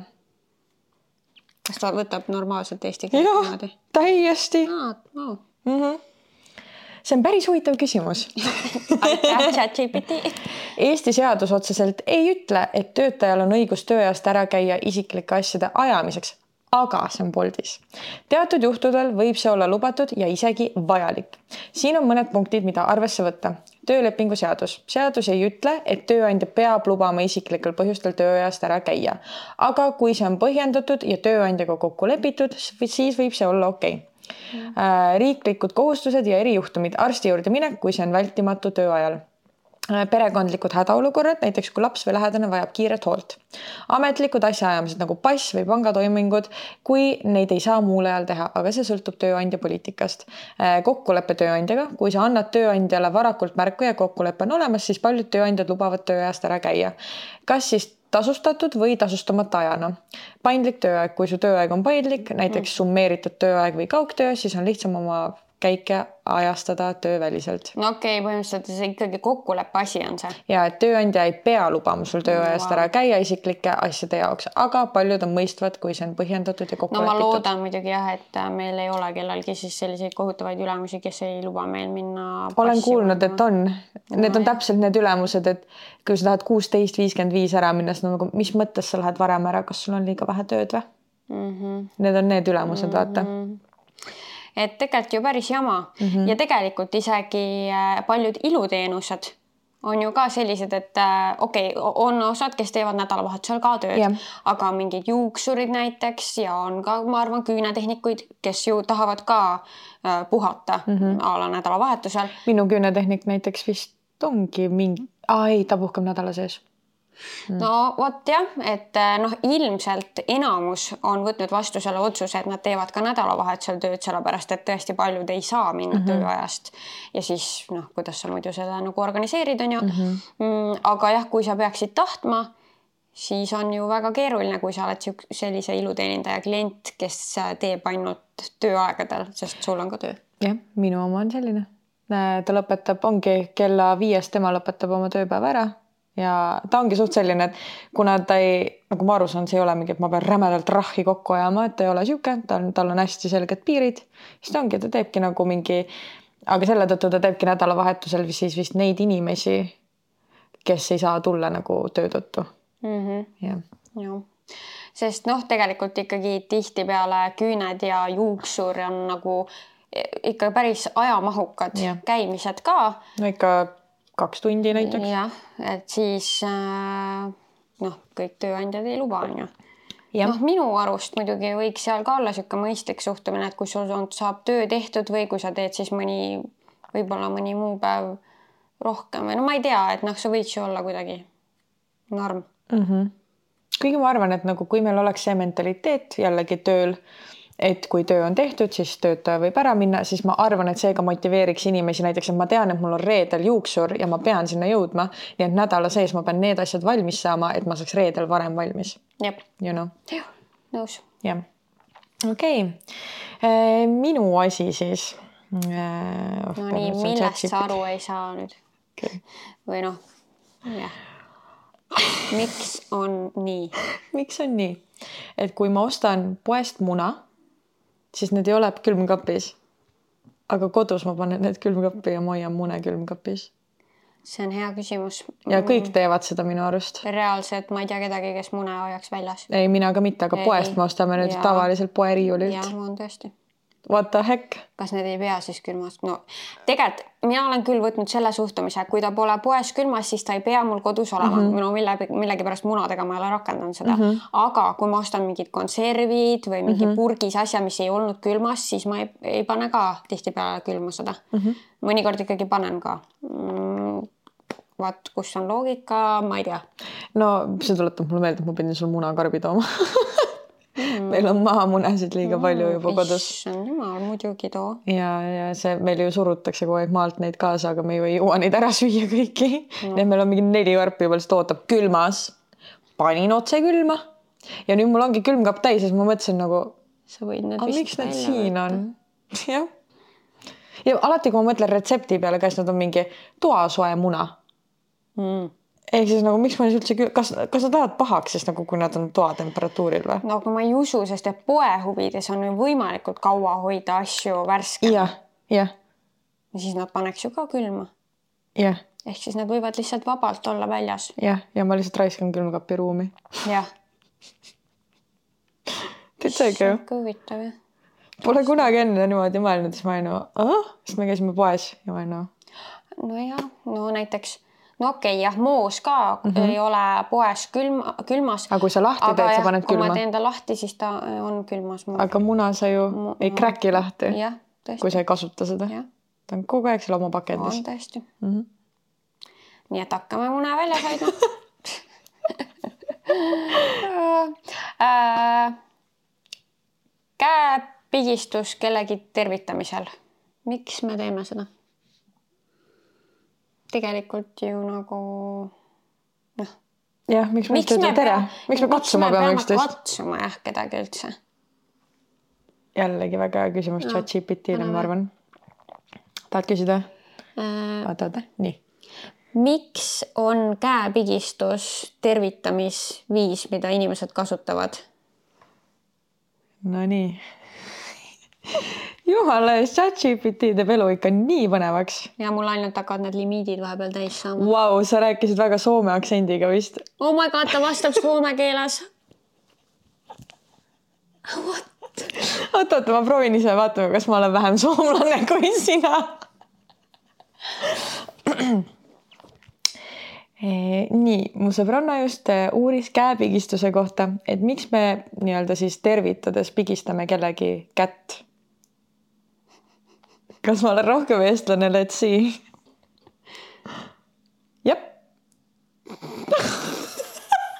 Kas ta võtab normaalselt Eesti keelt? Jah, täiesti. Ah, wow. mm-hmm. See on päris huvitav küsimus. Aitäh, ChatGPT. Eesti seadus otseselt ei ütle, et töötajal on õigus tööajast ära käia isiklike asjade ajamiseks, aga see on boldis. Teatud juhtudel võib see olla lubatud ja isegi vajalik. Siin on mõned punktid, mida arvesse võtta. Töölepingu seadus. Seadus ei ütle, et tööandja peab lubama isiklikel põhjustel tööajast ära käia. Aga kui see on põhjendatud ja tööandjaga kokku lepitud, siis võib see olla okei. Okay. Riiklikud kohustused ja erijuhtumid arsti juurde minek, kui see on vältimatu tööajal. Perekondlikud hädaolukorrad, näiteks kui laps või lähedane vajab kiiret hoolt. Ametlikud asjaajamised nagu pass või pangatoimingud, kui neid ei saa muul ajal teha, aga see sõltub tööandja poliitikast. Kokkuleppe tööandjaga, kui sa annad tööandjale varakult märku ja kokkuleppe on olemas, siis paljud tööandjad lubavad tööajast ära käia. Kas siis tasustatud või tasustamata ajana. Paindlik tööaeg, kui su tööaeg on paindlik, näiteks summeeritud tööaeg või kaugtöö, siis on lihtsam oma käike ajastada tööväliselt. No okei, okay, põhimõtteliselt see ikkagi kokkuleppe asi on see. Ja, et tööandja ei pea lubama sul tööajast wow. ära käia isiklike asjade jaoks, aga paljud on mõistvad, kui see on põhjendatud ja kokku no ma lepitud. Loodan muidugi jah, et meil ei ole kellelgi siis selliseid kohutavaid ülemusi, kes ei luba meil minna olen kuulnud, et on. Need no, on täpselt need ülemused, et kui sa tahad kuusteist viiskümmend viis ära minna, siis nagu, mis mõttes sa lähed varem ära, kas sul on liiga vähe tööd või? Mm-hmm. Need on need ülemused, vaata. Mm-hmm. Et tegelikult ju päris jama mm-hmm. ja tegelikult isegi paljud iluteenused on ju ka sellised, et okei, okay, on osad, kes teevad nädalavahetusel ka tööd, yeah. aga mingid juuksurid näiteks ja on ka, ma arvan, küünetehnikuid, kes ju tahavad ka puhata mm-hmm. ala nädalavahetusel. Minu küünetehnik näiteks vist ongi mingi, aa ei, ta puhkab nädala sees. no vot jah, et noh, ilmselt enamus on võtnud vastu selle otsuse, et nad teevad ka nädalavahetusel tööd, sellepärast et tõesti paljud ei saa minna mm-hmm. tööajast. Ja siis noh, kuidas sa muidu seda nagu organiseerid, on ju. Mm-hmm. Aga jah, kui sa peaksid tahtma, siis on ju väga keeruline, kui sa oled sellise iluteenindaja klient, kes teeb ainult tööaegadel, sest sul on ka töö. Jah, minu oma on selline. Ta lõpetab, ongi kella viiest, tema lõpetab oma tööpäeva ära ja ta ongi suht selline, et kuna ta ei, nagu ma aru saan, see ei ole mingi, et ma pean rämedalt rahhi kokku ajama, et ta ei ole siuke, tal, tal on hästi selged piirid, siis ta ongi, ta teebki nagu mingi, aga selle tõttu ta teebki nädalavahetusel siis vist neid inimesi, kes ei saa tulla nagu töö tõttu. Mm-hmm. Ja. Ja. Sest noh, tegelikult ikkagi tihti peale küüned ja juuksur on nagu ikka päris ajamahukad ja. Käimised ka. No ikka kaks tundi näiteks. Jah, et siis noh, kõik tööandjad ei luba, on ju. Noh, minu arust muidugi võiks seal ka olla siuke mõistlik suhtumine, et kui sul on, saab töö tehtud või kui sa teed siis mõni, võib-olla mõni muu päev rohkem. No ma ei tea, et noh, see võiks ju olla kuidagi norm. Mm-hmm. Kuigi ma arvan, et nagu kui meil oleks see mentaliteet jällegi tööl, et kui töö on tehtud, siis töötaja võib ära minna, siis ma arvan, et seega motiveeriks inimesi näiteks, et ma tean, et mul on reedel juuksur ja ma pean sinna jõudma, nii et nädala sees ma pean need asjad valmis saama, et ma saaks reedel varem valmis. Jep. You know? Jah, nõus. Jah. Okei. Okay. Minu asi siis. No nii, millest sa aru ei saa nüüd? Okay. Või noh, jah. Miks on nii? Miks on nii? Et kui ma ostan poest muna, siis need ei ole külmkapis. Aga kodus ma panen need külmkappi ja ma hoian mune külmkapis. See on hea küsimus. Ja kõik teevad seda minu arust. Reaalselt ma ei tea kedagi, kes mune hoiaks väljas. Ei, mina ka mitte, aga ei, poest ma ostame nüüd tavaliselt poeriiulilt. Jah, on tõesti. What the heck? Kas need ei pea siis külmas? No, tegelikult mina olen küll võtnud selle suhtumise, kui ta pole poes külmas, siis ta ei pea mul kodus olema. Mm-hmm. Minu mille, millegi pärast munadega ma ei ole rakendanud seda. Mm-hmm. Aga kui ma ostan mingid konservid või mingi mm-hmm. purgis asja, mis ei olnud külmas, siis ma ei, ei pane ka tihti peale külma seda. Mm-hmm. Mõnikord ikkagi panen ka. Mm, vaat, kus on loogika, ma ei tea. No see tuletab mulle meelde, et ma pidin sul munakarbi tooma. Mm. Meil on mahamunesid liiga palju juba mm. kodus. Issand jumal, muidugi too. Ja, ja see meil ju surutakse kogu aeg maalt neid kaasa, aga me ju ei jõua neid ära süüa kõiki. No. Nii, meil on mingi neli karpi juba lihtsalt ootab külmas. Panin otse külma. Ja nüüd mul ongi külmkapp täis, siis ma mõtlesin nagu, sa võid need aga miks need siin on? Jah. Ja alati, kui ma mõtlen retsepti peale, kas nad on mingi toasoe muna. Mm. Ehk siis nagu, miks ma üldse, kas, kas nad tahavad pahaks, siis nagu, kui nad on toatemperatuuril või? No, kui ma ei usu, sest et poe huvides on võimalikult kaua hoida asju värske. Jah, jah. Ja siis nad paneks ju ka külma. Jah. Ehk siis nad võivad lihtsalt vabalt olla väljas. Jah, ja ma lihtsalt raiskan külmkapi ruumi. Jah. Täitsa ikka ju. Huvitav, jah. Pole kunagi enne niimoodi mõelnud, siis ma ei no, ah, siis me käisime poes ja ma ei no. No jah, no näiteks no okei, okay, jah, moos ka mm-hmm. ei ole poes külma, külmas. Aga kui sa lahti teed, sa paned külma? Kui ma teen ta lahti, siis ta on külmas. Aga muna sa ju mu, ei kräki lahti, jah, tõesti. Kui sa ei kasuta seda. Ja. Ta on kogu aeg seal oma pakendis. On tõesti. Mm-hmm. Nii et hakkame muna välja saida. Käepigistus kellegi tervitamisel. Miks me teeme seda? Tegelikult ju nagu noh. Jah, miks me üldse tere? Miks me katsuma peame üksteist? Miks me peame katsuma jah kedagi üldse? Jällegi väga hea küsimus no, chat G P T-le, ma arvan. Tahad küsida? Äh, oota, oota, nii. Miks on käepigistus tervitamisviis, mida inimesed kasutavad? No nii. Jumala eest, chat G P T teeb elu ikka nii põnevaks. Ja mul ainult hakkavad need limiidid vahepeal täis saama. Vau, wow, sa rääkisid väga soome aktsendiga vist. Oh my god, ta vastab soome keeles. What? Oota, oota, ma proovin ise vaatama, kas ma olen vähem soomlane kui sina. Nii, mu sõbranna just uuris käepigistuse kohta, et miks me nii-öelda siis tervitades pigistame kellegi kätt. Kas ma olen rohkem eestlane, let's see. Jep.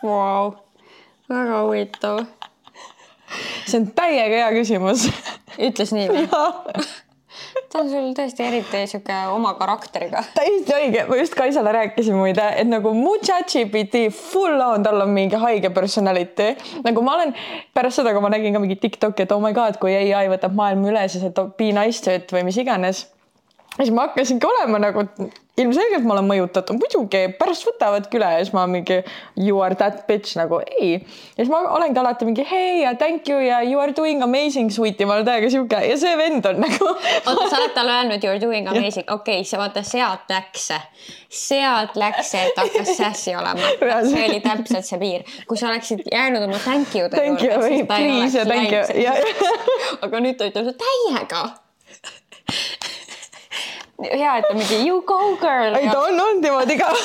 Wow. Väga huvitav. See on täiega hea küsimus. Ütles nii või? Ta on sul tõesti eriti siuke oma karakteriga. Täiesti õige. Ma just Kaisale rääkisin muide, et nagu mu ChatGPT full on, tal on mingi haige personality. Nagu ma olen pärast seda, kui ma nägin ka mingi TikTok, et oh my god, kui A I võtab maailma üle, siis et be nice to it või mis iganes. Ja siis ma hakkasingi olema nagu, ilmselgelt ma olen mõjutatud, muidugi pärast võtavadki üle ja siis ma mingi you are that bitch nagu ei. Ja siis ma olengi alati mingi hey ja thank you ja you are doing amazing sweetie, ma olen täiega siuke ja see vend on nagu. Oota, sa oled talle öelnud you are doing amazing, okei, okay, see vaata sealt läks, sealt läks, et hakkas sassy olema. See oli täpselt see piir, kui sa oleksid jäänud oma thank you. Thank you, või please ja thank you. Aga nüüd ta ütleb täiega. Hea, et ta mingi you go girl. Ei, ta on olnud niimoodi ka.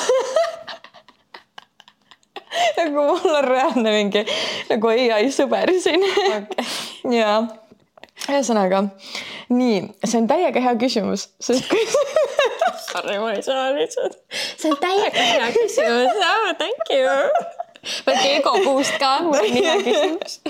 Nagu mul on reaalne mingi nagu A I sõber siin. Okay. Ja, ühesõnaga. Nii, see on täiega hea küsimus. Sest kui... Sorry, ma ei saa lihtsalt. See on täiega hea küsimus. Oh, thank you. Võtke ego boost ka, mul on nii hea küsimus.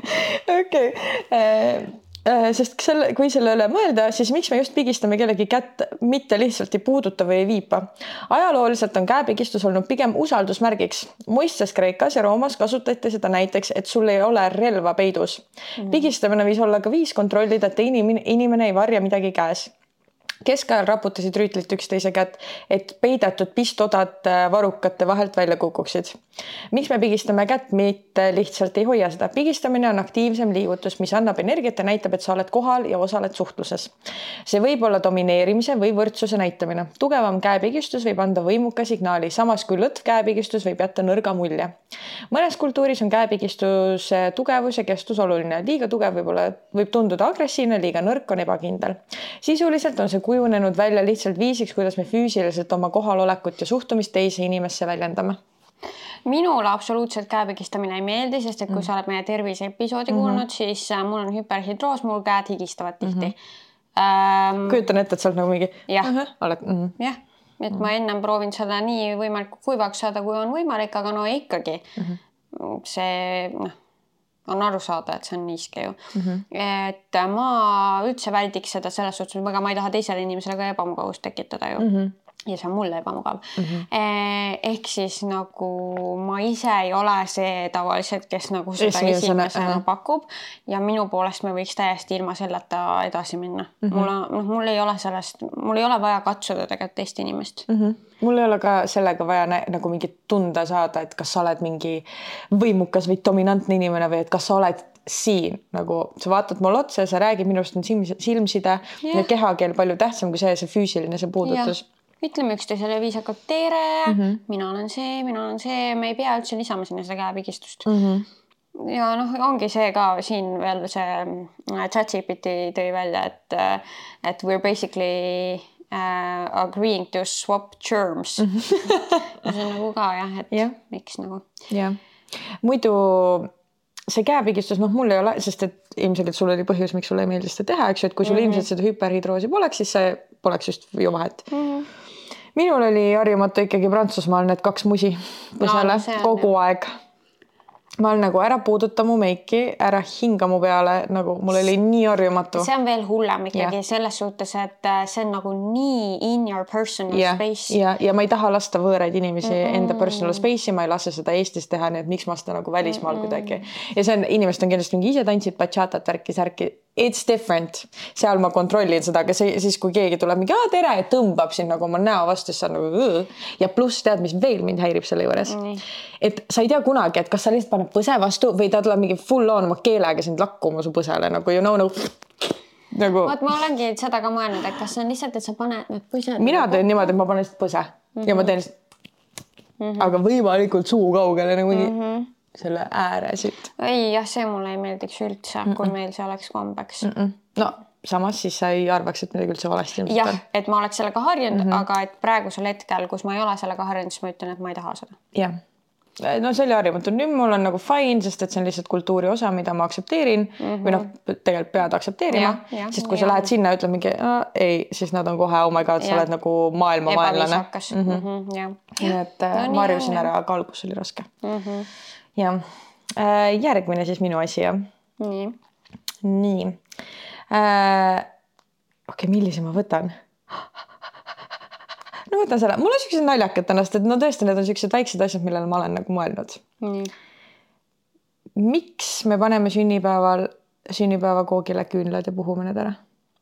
Okei. Okay. Sest selle, kui selle üle mõelda, siis miks me just pigistame kellegi kätt mitte lihtsalt ei puuduta või ei viipa. Ajalooliselt on käepigistus olnud pigem usaldusmärgiks. Muistes Kreekas ja Roomas kasutati seda näiteks, et sul ei ole relva peidus. Pigistamine võis olla ka viis kontrollida, et inimene, inimene ei varja midagi käes. Keskajal raputasid rüütlit üksteise kätt, et peidetud pistodad varukate vahelt välja kukuksid. Miks me pigistame kätt, mitte lihtsalt ei hoia seda? Pigistamine on aktiivsem liigutus, mis annab energiat ja näitab, et sa oled kohal ja osaled suhtluses. See võib olla domineerimise või võrdsuse näitamine. Tugevam käepigistus võib anda võimuka signaali, samas kui lõtv käepigistus võib jätta nõrga mulje. Mõnes kultuuris on käepigistus tugevus ja kestus oluline. Liiga tugev võib, olla, võib tunduda agressiivne, liiga nõrk on ebakindel. Sisuliselt on see kujunenud välja lihtsalt viisiks, kuidas me füüsiliselt oma kohalolekut ja suhtumist teise inimesse väljendame. Minule absoluutselt käepigistamine ei meeldi, sest et kui mm. sa oled meie tervise episoodi mm-hmm. kuulnud, siis mul on hüperhidroos, mul käed higistavad tihti. Mm-hmm. Ähm, Kujutan ette, et sa oled nagu mingi... Jah, oled, mm-hmm. jah. Et mm-hmm. ma ennem proovin seda nii võimalikult kuivaks saada, kui on võimalik, aga no ikkagi mm-hmm. see... No, on aru saada, et see on niiske ju. Mm-hmm. Et ma üldse väldiks seda selles suhtes, aga ma ei taha teisele inimesele ka ebamugavust tekitada ju. Mm-hmm. Ja see on mulle ebamugav. Mm-hmm. Ehk siis nagu ma ise ei ole see tavaliselt, kes nagu seda esimesena pakub ja minu poolest me võiks täiesti ilma selleta edasi minna. Mm-hmm. Mul, on, no, mul ei ole sellest, mul ei ole vaja katsuda tegelikult teist inimest. Mm-hmm. Mul ei ole ka sellega vaja nä- nagu mingi tunda saada, et kas sa oled mingi võimukas või dominantne inimene või et kas sa oled siin, nagu sa vaatad mul otsa ja sa räägid, minust on silmside yeah. ja kehakeel palju tähtsam kui see, see füüsiline, see puudutus. Yeah. Ütleme üksteisele viisakalt tere, mm-hmm. mina olen see, mina olen see, me ei pea üldse lisama sinna seda käepigistust. Mm-hmm. Ja noh, ongi see ka siin veel see ChatGPT tõi välja, et, et we're basically uh, agreeing to swap germs. Mm-hmm. Ja see on nagu ka jah, et yeah. miks nagu. Yeah. Muidu see käepigistus, noh mul ei ole, sest et ilmselt sul oli põhjus, miks sulle ei meeldi seda teha, eks ju, et kui sul mm-hmm. ilmselt seda hüperhidroosi poleks, siis see poleks just ju vahet. Mm-hmm. Minul oli harjumatu ikkagi Prantsusmaal need kaks musi põsele no, kogu aeg. Ma olen nagu ära puuduta mu meiki, ära hinga mu peale, nagu mul oli nii harjumatu. See on veel hullem ikkagi yeah. selles suhtes, et see on nagu nii in your personal yeah. space. Ja, ja ma ei taha lasta võõraid inimesi mm-hmm. enda personal space'i, ma ei lase seda Eestis teha, nii et miks ma seda nagu välismaal mm-hmm. kuidagi. Ja see on, inimesed on kindlasti mingi ise tantsid bachatat, värki, särki. It's different. Seal ma kontrollin seda, aga see, siis kui keegi tuleb mingi, aa tere, ja tõmbab siin nagu oma näo vastu, siis on nagu õõ. Ja pluss tead, mis veel mind häirib selle juures. Mm. Et sa ei tea kunagi, et kas sa lihtsalt paned põse vastu või ta tuleb mingi full on oma keelega sind lakkuma su põsele, nagu you know, nagu... nagu... Vaat ma olengi seda ka mõelnud, et kas see on lihtsalt, et sa paned need põsed... Mina teen niimoodi, et ma panen lihtsalt põse. Mm-hmm. Ja ma teen lihtsalt... Mm-hmm. Aga võimalikult suu kaugele nagu mm-hmm. selle ääre siit. Ei, jah, see mulle ei meeldiks üldse, mm-mm. kui meil see oleks kombeks. Mm-mm. No, samas siis sa ei arvaks, et midagi üldse valesti ilmselt. Jah, et ma oleks sellega harjunud, mm-hmm. aga et praegusel hetkel, kus ma ei ole sellega harjunud, siis ma ütlen, et ma ei taha seda. Jah. no see oli harjumatu. Nüüd mul on nagu fine, sest et see on lihtsalt kultuuri osa, mida ma aktsepteerin mm -hmm. või noh, tegelikult pead aktsepteerima, ja, ja, sest kui ja. sa lähed sinna ja ütled mingi no, ei, siis nad on kohe, oh my god, sa ja. oled nagu maailma vaenlane. Mm -hmm. Mm -hmm, ja. Nii et no, ma harjusin ära, aga algus oli raske. Mm -hmm. Ja järgmine siis minu asi. Ja. Nii. Nii. Äh, okei, okay, millise ma võtan? No võtan selle. Mul on sellised naljakad tänast, et no tõesti need on sellised väiksed asjad, millele ma olen nagu mõelnud. Nii. Miks me paneme sünnipäeval, sünnipäevakoogile küünlad ja puhume need ära?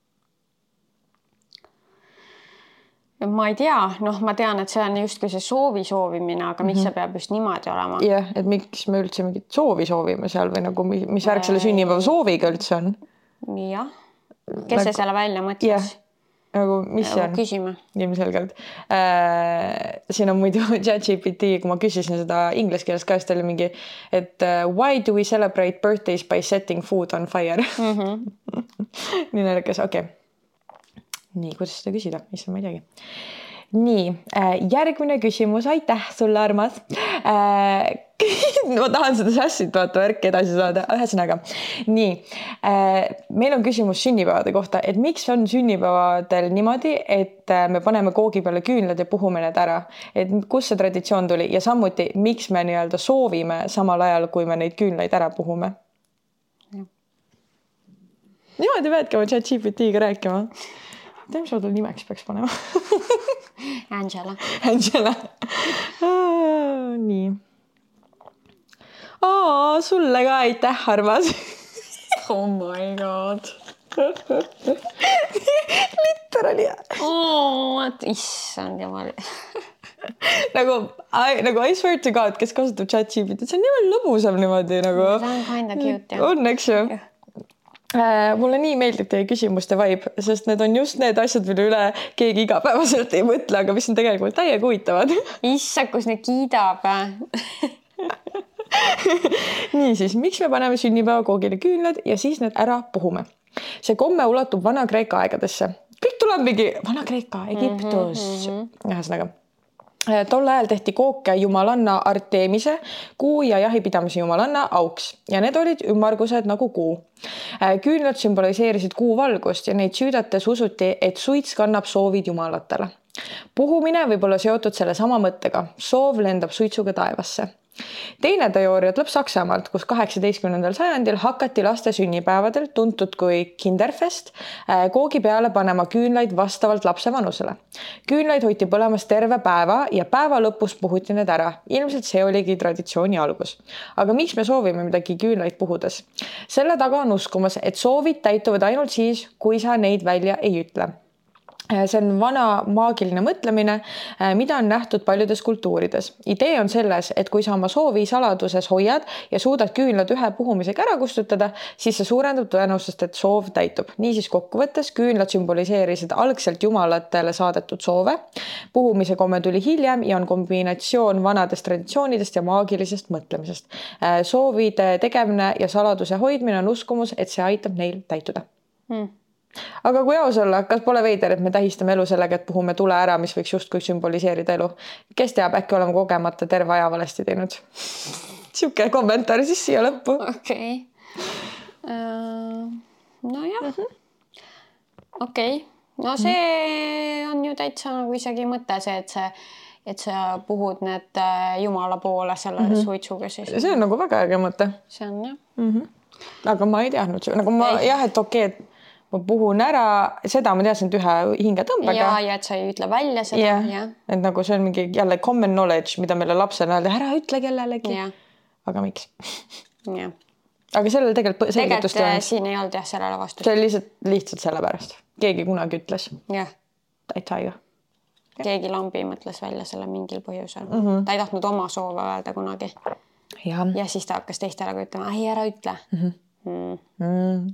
Ma ei tea, noh, ma tean, et see on justkui see soovi soovimine, aga miks mm -hmm. see peab just niimoodi olema? Jah, yeah, et miks me üldse mingit soovi soovime seal või nagu mis värk selle sünnipäeva sooviga üldse on? Jah. Kes nagu, see selle välja mõtles? Yeah. Nagu, mis see on? Küsime. Ilmselgelt. Äh, siin on muidu ChatGPT, kui ma küsisin seda inglise keeles ka, siis oli mingi, et uh, why do we celebrate birthdays by setting food on fire? Mm -hmm. Nii naljakas, okei. Okay. Nii, kuidas seda küsida? Issand, ma ei teagi. Nii, äh, järgmine küsimus. Aitäh sulle, armas. Äh, ma tahan seda sassit vaata värki edasi saada. Ühesõnaga. Nii, äh, meil on küsimus sünnipäevade kohta, et miks on sünnipäevadel niimoodi, et me paneme koogi peale küünlad ja puhume need ära. Et kus see traditsioon tuli ja samuti, miks me nii-öelda soovime samal ajal, kui me neid küünlaid ära puhume? Ja. Niimoodi peadki oma ChatGPT-ga rääkima. Tead, mis ma nimeks peaks panema? Angela. Angela. Ah, nii. Aa, sulle ka aitäh, armas. Oh my god. Literally. Oh, issand jumal. nagu, I, nagu I swear to God, kes kasutab ChatGPT, see on niimoodi lõbusam niimoodi. Nagu, see on kinda cute, jah. On, eks ju? Yeah. Mulle nii meeldib teie küsimuste vibe, sest need on just need asjad, mille üle keegi igapäevaselt ei mõtle, aga mis on tegelikult täiega huvitavad. Issa, kus need kiidab. Nii siis, miks me paneme sünnipäevakoogile küünlad ja siis need ära puhume? See komme ulatub Vana-Kreeka aegadesse. Kõik tuleb mingi Vana-Kreeka, Egiptus. Mm -hmm. Ühesõnaga. Tol ajal tehti kooke jumalanna Artemise, kuu ja jahipidamise jumalanna auks ja need olid ümmargused nagu kuu. Küünlad sümboliseerisid kuu valgust ja neid süüdates usuti, et suits kannab soovid jumalatele. Puhumine võib olla seotud selle sama mõttega. Soov lendab suitsuga taevasse. Teine teooria tuleb Saksamaalt, kus kaheksateistkümnendal sajandil hakati laste sünnipäevadel, tuntud kui Kinderfest, koogi peale panema küünlaid vastavalt lapse vanusele. Küünlaid hoiti põlemas terve päeva ja päeva lõpus puhuti need ära. Ilmselt see oligi traditsiooni algus. Aga miks me soovime midagi küünlaid puhudes? Selle taga on uskumas, et soovid täituvad ainult siis, kui sa neid välja ei ütle. See on vana maagiline mõtlemine, mida on nähtud paljudes kultuurides. Idee on selles, et kui sa oma soovi saladuses hoiad ja suudad küünlad ühe puhumisega ära kustutada, siis see suurendab tõenäosust, et soov täitub. Niisiis kokkuvõttes küünlad sümboliseerisid algselt jumalatele saadetud soove. Puhumise komme tuli hiljem ja on kombinatsioon vanadest traditsioonidest ja maagilisest mõtlemisest. Soovide tegemine ja saladuse hoidmine on uskumus, et see aitab neil täituda. Hmm. Aga kui aus olla, kas pole veider, et me tähistame elu sellega, et puhume tule ära, mis võiks justkui sümboliseerida elu? Kes teab, äkki oleme kogemata terve aja valesti teinud? Siuke kommentaar siis siia lõppu. Okei. Okay. Uh, no jah. Uh -huh. Okei. Okay. No see on ju täitsa nagu isegi mõte see, et see, et sa puhud need jumala poole selle uh -huh. suitsuga siis. See on nagu väga äge mõte. See on jah. Uh -huh. Aga ma ei teadnud. Nagu ma ei. Jah, et okei, okay, ma puhun ära, seda ma teadsin, et ühe hingetõmbega. Ja, ja et sa ei ütle välja seda. Ja, ja. Et nagu see on mingi jälle common knowledge, mida meile lapsena öelda, ära ütle kellelegi. Ja. Aga miks? Ja. Aga sellel tegelikult selgitust tegelikult siin ei olnud jah sellele vastust. See oli lihtsalt, lihtsalt selle pärast. Keegi kunagi ütles. Jah. Ta ei saa ju. Keegi lambi mõtles välja selle mingil põhjusel. Mm -hmm. Ta ei tahtnud oma soove öelda kunagi. Ja. Ja siis ta hakkas teistele ütlema, ei ära ütle. Mm -hmm. mm. Mm.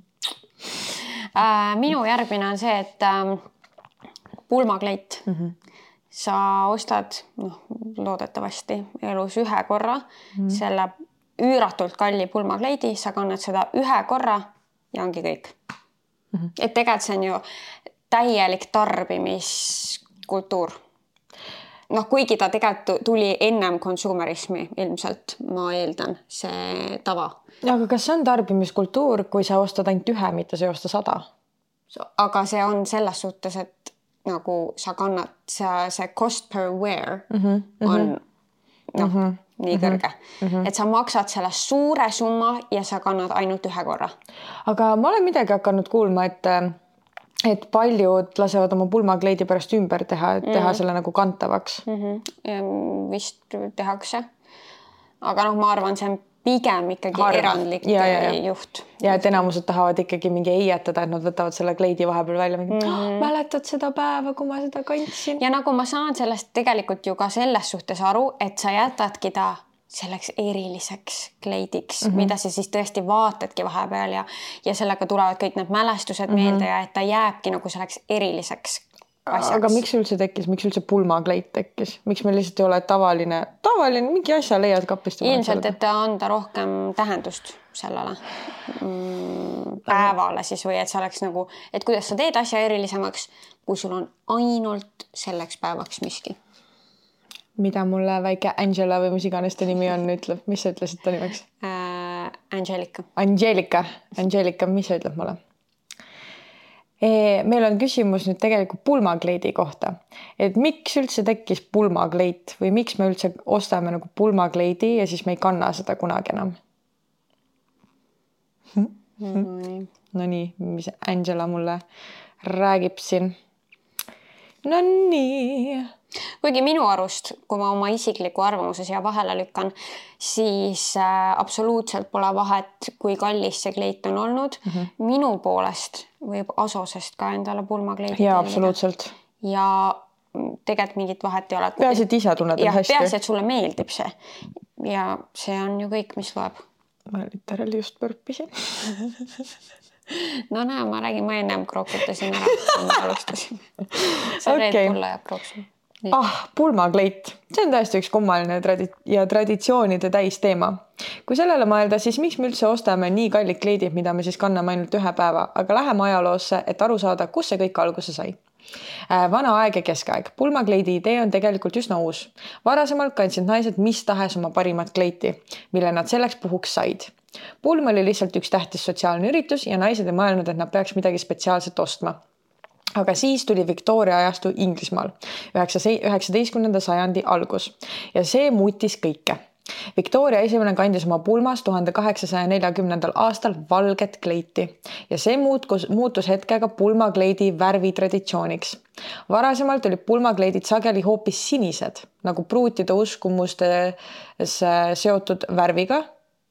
Äh, minu järgmine on see, et äh, pulmakleit. Mm -hmm. Sa ostad, noh, loodetavasti elus ühe korra mm -hmm. selle üüratult kalli pulmakleidi, sa kannad seda ühe korra ja ongi kõik. Mm -hmm. Et tegelikult see on ju täielik tarbimiskultuur. noh, kuigi ta tegelikult tuli ennem konsumerismi ilmselt, ma eeldan, see tava. Aga kas see on tarbimiskultuur, kui sa ostad ainult ühe, mitte sa ei osta sada? Aga see on selles suhtes, et nagu sa kannad, see, see cost per wear mm -hmm, on noh, mm -hmm, nii kõrge. Mm -hmm. Et sa maksad selle suure summa ja sa kannad ainult ühe korra. Aga ma olen midagi hakanud kuulma, et et paljud lasevad oma pulmakleidi pärast ümber teha, et teha mm -hmm. selle nagu kantavaks. Mm -hmm. Vist tehakse. Aga noh, ma arvan, see on pigem ikkagi Harv. erandlik ja, ja, ja. juht. Ja et enamused tahavad ikkagi mingi eietada, et nad võtavad selle kleidi vahepeal välja. Mingi, mm -hmm. mäletad seda päeva, kui ma seda kandsin? Ja nagu ma saan sellest tegelikult ju ka selles suhtes aru, et sa jätadki ta selleks eriliseks kleidiks, mm -hmm. mida sa siis tõesti vaatadki vahepeal ja, ja sellega tulevad kõik need mälestused mm -hmm. meelde ja et ta jääbki nagu selleks eriliseks asjaks. Aga miks üldse tekkis, miks üldse pulmakleit tekkis? Miks meil lihtsalt ei ole tavaline, tavaline mingi asja leiad kapist? Ilmselt, et anda rohkem tähendust sellele mm, päevale siis või et see oleks nagu, et kuidas sa teed asja erilisemaks, kui sul on ainult selleks päevaks miski. Mida mulle väike Angela või mis iganes ta nimi on, ütleb. Mis sa ütlesid ta nimeks? Äh, Angelika. Angelika. Angelika, mis sa ütleb mulle? E, meil on küsimus nüüd tegelikult pulmakleidi kohta. Et miks üldse tekkis pulmakleit või miks me üldse ostame nagu pulmakleidi ja siis me ei kanna seda kunagi enam? Hm? Hm? No nii. No nii, mis Angela mulle räägib siin. No nii. Kuigi minu arust, kui ma oma isikliku arvamuse siia vahele lükkan, siis äh, absoluutselt pole vahet, kui kallis see kleit on olnud. Mm -hmm. Minu poolest võib Asosest ka endale pulmakleidi. Jaa, absoluutselt. Ja tegelikult mingit vahet ei ole. Peaasi, et ise tunned ja, hästi. Peaasi, et sulle meeldib see. Ja see on ju kõik, mis loeb. Ma literally just põrpisin. No näe, ma räägin, ma ennem krookutasin ära, kui ma alustasin. See okay. Reed mulle jääb krooksu. Nii. Ah, pulmakleit. See on tõesti üks kummaline tradi- ja traditsioonide täis teema. Kui sellele mõelda, siis miks me üldse ostame nii kallid kleidid, mida me siis kanname ainult ühe päeva, aga läheme ajaloosse, et aru saada, kus see kõik alguse sai. Vana aeg ja keskaeg. Pulmakleidi idee on tegelikult üsna uus. Varasemalt kandsid naised mis tahes oma parimat kleiti, mille nad selleks puhuks said. Pulm oli lihtsalt üks tähtis sotsiaalne üritus ja naised ei mõelnud, et nad peaks midagi spetsiaalset ostma. Aga siis tuli Victoria ajastu Inglismaal, üheksateistkümnenda sajandi algus ja see muutis kõike. Victoria esimene kandis oma pulmas tuhande kaheksasaja neljakümnendal aastal valget kleiti ja see muutus, muutus hetkega pulmakleidi värvitraditsiooniks. Varasemalt olid pulmakleidid sageli hoopis sinised, nagu pruutide uskumustes seotud värviga.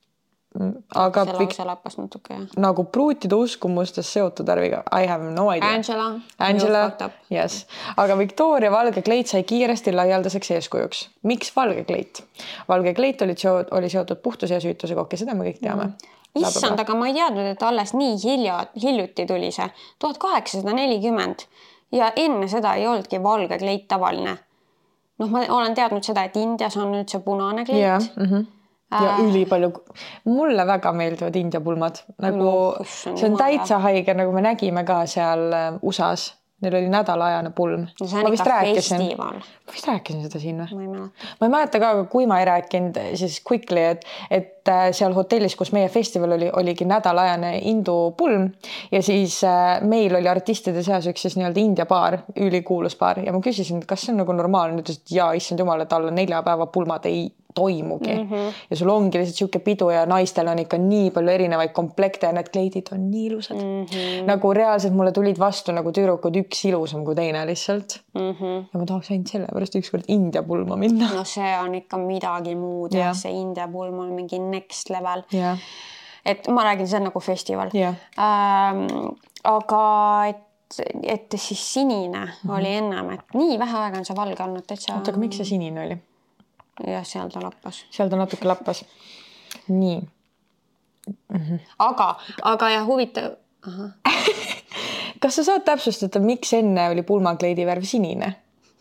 Aga see lause lappas natuke, jah. Nagu pruutide uskumustes seotud värviga. I have no idea. Angela. Angela, yes. Aga Victoria valge kleit sai kiiresti laialdaseks eeskujuks. Miks valge kleit? Valge kleit oli, seot, oli seotud puhtuse ja süütuse kokki, seda me kõik teame. Mm. Issand, aga ma ei teadnud, et alles nii hilja, hiljuti tuli see. tuhat kaheksasada nelikümmend ja enne seda ei oldki valge kleit tavaline. Noh, ma olen teadnud seda, et Indias on nüüd see punane kleit. Yeah, mm-hmm. Ja üli palju, mulle väga meeldivad India pulmad, nagu no, see on täitsa haige, nagu me nägime ka seal U S A-s, neil oli nädalaajane pulm. No see on ma ikka festival. Ma vist rääkisin seda siin või? Ma ei mäleta. Ma ei mäleta ka, kui ma ei rääkinud siis quickly, et, et seal hotellis, kus meie festival oli, oligi nädalaajane indu pulm ja siis meil oli artistide seas üks siis nii-öelda India baar, ülikuulus baar ja ma küsisin, et kas see on nagu normaalne, ütles, et jaa, issand jumal, et alla nelja päeva pulmad ei toimugi mm -hmm. ja sul ongi lihtsalt siuke pidu ja naistel on ikka nii palju erinevaid komplekte ja need kleidid on nii ilusad. Mm -hmm. Nagu reaalselt mulle tulid vastu nagu tüdrukud üks ilusam kui teine lihtsalt. Mm -hmm. Ja ma tahaks ainult selle pärast ükskord India pulma minna. No see on ikka midagi muud ja see India pulm on mingi next level. Yeah. Et ma räägin, see on nagu festival. Yeah. Ähm, aga et et siis sinine mm -hmm. oli ennem, et nii vähe aega on see valge olnud. Täitsa... Oota, aga miks see sinine oli? Ja seal ta lappas. Seal ta natuke lappas. Nii. Mm-hmm. Aga, aga ja huvitav... Aha. Kas sa saad täpsustada, miks enne oli pulmakleidi värv sinine?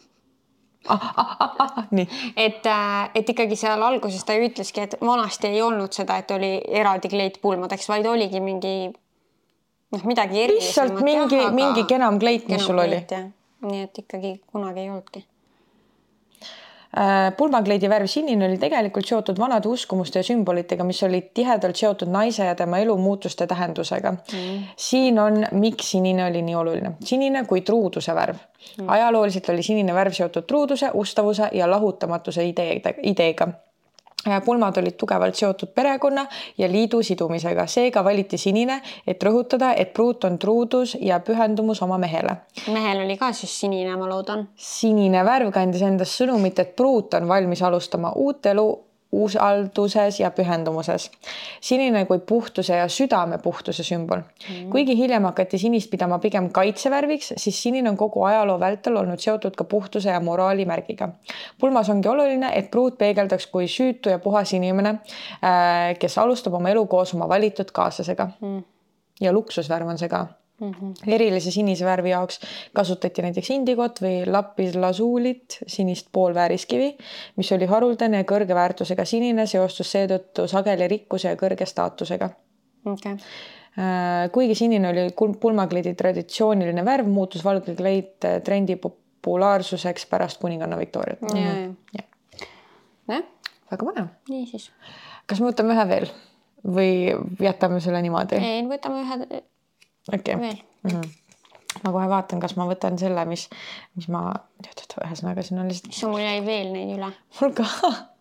Ah, ah, ah, ah, nii. Et, et ikkagi seal alguses ta ju ütleski, et vanasti ei olnud seda, et oli eraldi kleit pulmadeks, vaid oligi mingi noh, midagi erilisemat. Lihtsalt mingi, jah, mingi kenam kleit, mis sul oli. Ja. Nii et ikkagi kunagi ei olnudki. Pulmakleidi värv sinine oli tegelikult seotud vanade uskumuste ja sümbolitega, mis olid tihedalt seotud naise ja tema elu muutuste tähendusega. Mm. Siin on, miks sinine oli nii oluline. Sinine kui truuduse värv. Mm. Ajalooliselt oli sinine värv seotud truuduse, ustavuse ja lahutamatuse ideega. Pulmad olid tugevalt seotud perekonna ja liidu sidumisega. Seega valiti sinine, et rõhutada, et pruut on truudus ja pühendumus oma mehele. Mehel oli ka siis sinine, ma loodan. Sinine värv kandis endast sõnumit, et pruut on valmis alustama uut elu uusalduses ja pühendumuses. Sinine kui puhtuse ja südame puhtuse sümbol. Mm. Kuigi hiljem hakati sinist pidama pigem kaitsevärviks, siis sinine on kogu ajaloo vältel olnud seotud ka puhtuse ja moraali märgiga. Pulmas ongi oluline, et pruut peegeldaks kui süütu ja puhas inimene, kes alustab oma elu koos oma valitud kaaslasega. Mm. Ja luksusvärv on see ka. Mm-hmm. Erilise sinise värvi jaoks kasutati näiteks indigot või lapis lasuulit, sinist poolvääriskivi, mis oli haruldane ja kõrge väärtusega. Sinine seostus seetõttu sageli rikkuse ja kõrge staatusega. Okay. Kuigi sinine oli pulmakleidi traditsiooniline värv, muutus valge kleit trendi populaarsuseks pärast kuninganna Victoriat. Ja, ja. Ja. Väga mõne. Nii siis. Kas me võtame ühe veel või jätame selle niimoodi? Ei, võtame ühe... Okay. Mm-hmm. Ma kohe vaatan, kas ma võtan selle, mis, mis ma ühesõnaga siin on lihtsalt... Mis mul jäi veel neid üle? Mul ka.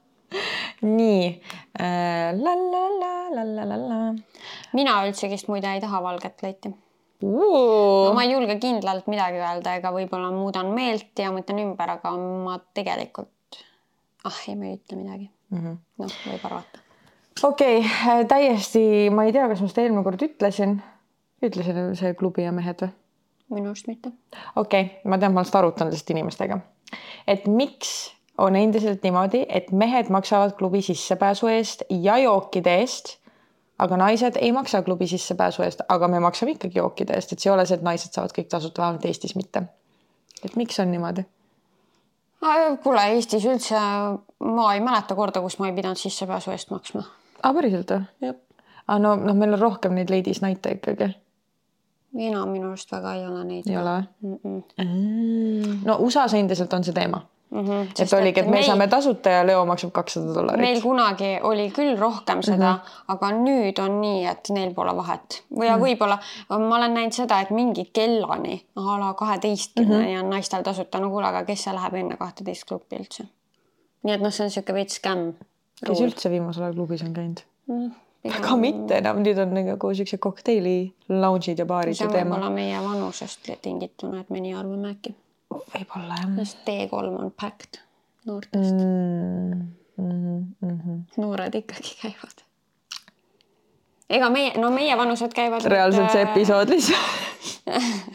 Nii. La, la, la, la, la, la, la. Mina üldsegist muide ei taha valget leiti. No, ma ei julge kindlalt midagi öelda, ega võib-olla muudan meelt ja mõtlen ümber, aga ma tegelikult... Ah, ei, ma ei ütle midagi. Mm-hmm. No, võib arvata. Okei, okay. Täiesti, ma ei tea, kas ma seda eelmine kord ütlesin. Ütlesin see klubi ja mehed või? Minu arust mitte. Okei, okay, ma tean, ma olen seda arutanud lihtsalt inimestega. Et miks on endiselt niimoodi, et mehed maksavad klubi sissepääsu eest ja jookide eest, aga naised ei maksa klubi sissepääsu eest, aga me maksame ikkagi jookide eest, et see ei ole see, et naised saavad kõik tasuta, vähemalt Eestis mitte. Et miks on niimoodi? Kuule, Eestis üldse ma ei mäleta korda, kus ma ei pidanud sissepääsu eest maksma. Ah, päriselt või? Jep. Ah, no, no meil on rohkem neid leidis näita ikkagi. Mina minu arust väga ei ole neid. Ei ole? Mm-mm. No U S A-s endiselt on see teema. Mm-hmm. Et oligi, et me meil, saame tasuta ja Leo maksab kakssada dollarit. Meil kunagi oli küll rohkem seda, mm-hmm. aga nüüd on nii, et neil pole vahet. Või mm-hmm. võib-olla, ma olen näinud seda, et mingi kellani, ala kaheteistkümne mm-hmm. ja on naistel tasuta. No kuule, aga kes see läheb enne kaheteist klubi üldse? Nii et noh, see on siuke veits scam. Kes üldse viimasel ajal klubis on käinud? Mm. Aga mitte enam, nüüd on nagu siukse kokteili lounge'id ja baarid ja teema. See on võib-olla meie vanusest tingituna, et me nii arvame äkki. Võib-olla jah. Sest T kolm on packed noortest. Mm, mm, mm. Noored ikkagi käivad. Ega meie, no meie vanused käivad... Reaalselt see episood lihtsalt.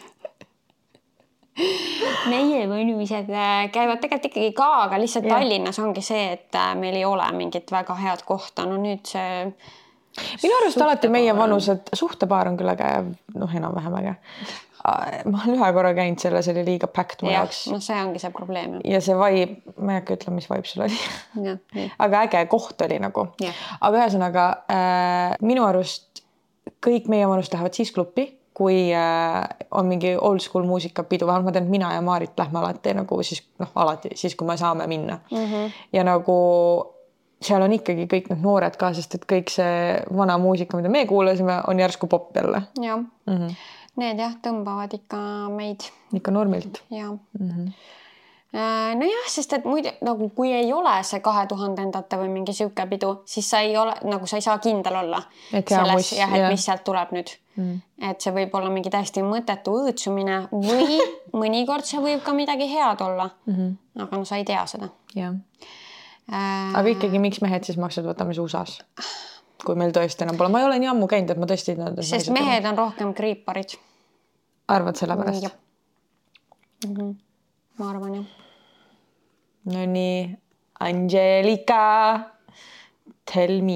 Meie vanused käivad tegelikult ikkagi ka, aga lihtsalt ja. Tallinnas ongi see, et meil ei ole mingit väga head kohta. No nüüd see... Minu arust alati meie vanused, suhtepaar on küll äge, noh enam vähem äge. Ma olen ühe korra käinud selle, see oli liiga packed mu jaoks. No see ongi see probleem. Ja see vibe, ma ei hakka ütlema, mis vibe sul oli. Ja, aga äge koht oli nagu. Ja. Aga ühesõnaga, äh, minu arust kõik meie vanust lähevad siis klubi, kui äh, on mingi old school muusikapidu. Vähemalt ma tean, et mina ja Maarit lähme alati, nagu siis, noh, alati siis, kui me saame minna. Mm-hmm. Ja nagu... seal on ikkagi kõik need noored ka, sest et kõik see vana muusika, mida me kuulasime, on järsku pop jälle. Ja, mm-hmm. Need jah, tõmbavad ikka meid. Ikka normilt. Ja. Mm-hmm. No jah, sest et muide, nagu kui ei ole see kahe tuhandendate või mingi siuke pidu, siis sa ei ole, nagu sa ei saa kindel olla. Et selles, jah, et ja. Mis sealt tuleb nüüd. Mm. Et see võib olla mingi täiesti mõttetu õõtsumine või mõnikord see võib ka midagi head olla. Mm-hmm. Aga no sa ei tea seda. Jah. Aga ikkagi, miks mehed siis maksad, võtame see U S A-s? Kui meil tõesti enam pole. Ma ei ole nii ammu käinud, et ma tõesti... Sest mehed on rohkem kriiparid. Arvad selle pärast? Jah. Mm-hmm. Ma arvan, jah. No nii, Angelika, tell me.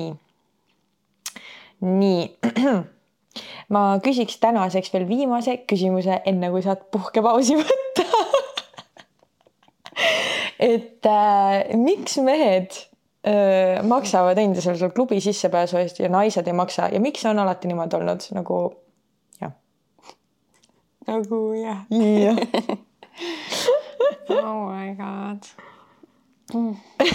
Nii. Ma küsiks tänaseks veel viimase küsimuse, enne kui saad puhkepausi võtta. Et äh, miks mehed äh, maksavad endiselt klubi sissepääsu eest ja naised ei maksa ja miks on alati niimoodi olnud nagu jah. Nagu jah. jah. Oh my god. Mm.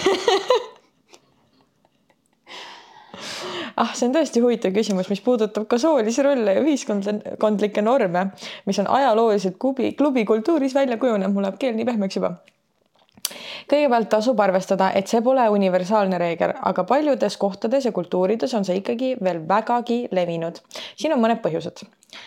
ah, see on tõesti huvitav küsimus, mis puudutab ka soolisi rolle ja ühiskondlikke norme, mis on ajalooliselt klubi, klubikultuuris välja kujunenud. Mul läheb keel nii pehmeks juba. Kõigepealt tasub arvestada, et see pole universaalne reegel, aga paljudes kohtades ja kultuurides on see ikkagi veel vägagi levinud. Siin on mõned põhjused.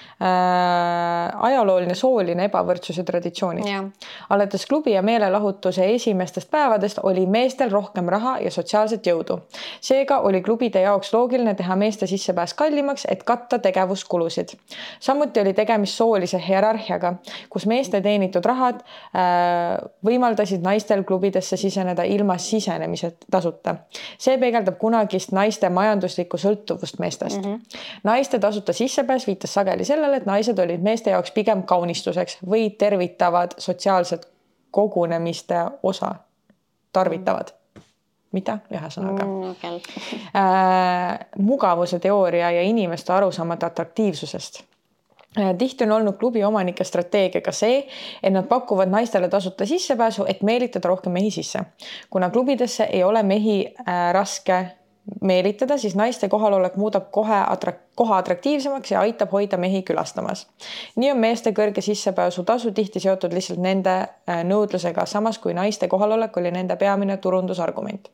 Äh, ajalooline sooline ebavõrdsus ja traditsioonid. Ja. Alates klubi ja meelelahutuse esimestest päevadest oli meestel rohkem raha ja sotsiaalset jõudu. Seega oli klubide jaoks loogiline teha meeste sissepääs kallimaks, et katta tegevuskulusid. Samuti oli tegemist soolise hierarhiaga, kus meeste teenitud rahad äh, võimaldasid naistel klubidesse siseneda ilma sisenemise tasuta. See peegeldab kunagist naiste majanduslikku sõltuvust meestest. Mm-hmm. Naiste tasuta sissepääs viitas sageli sellele, et naised olid meeste jaoks pigem kaunistuseks või tervitavad sotsiaalset kogunemiste osa. Tarvitavad. Mida? Ühesõnaga. Mm, okay. äh, mugavuse teooria ja inimeste arusaamade atraktiivsusest. Tihti on olnud klubi omanike strateegiaga see, et nad pakuvad naistele tasuta sissepääsu, et meelitada rohkem mehi sisse. Kuna klubidesse ei ole mehi äh, raske meelitada, siis naiste kohalolek muudab kohe atrak- koha atraktiivsemaks ja aitab hoida mehi külastamas. Nii on meeste kõrge sissepääsu tasu tihti seotud lihtsalt nende nõudlusega, samas kui naiste kohalolek oli nende peamine turundusargument.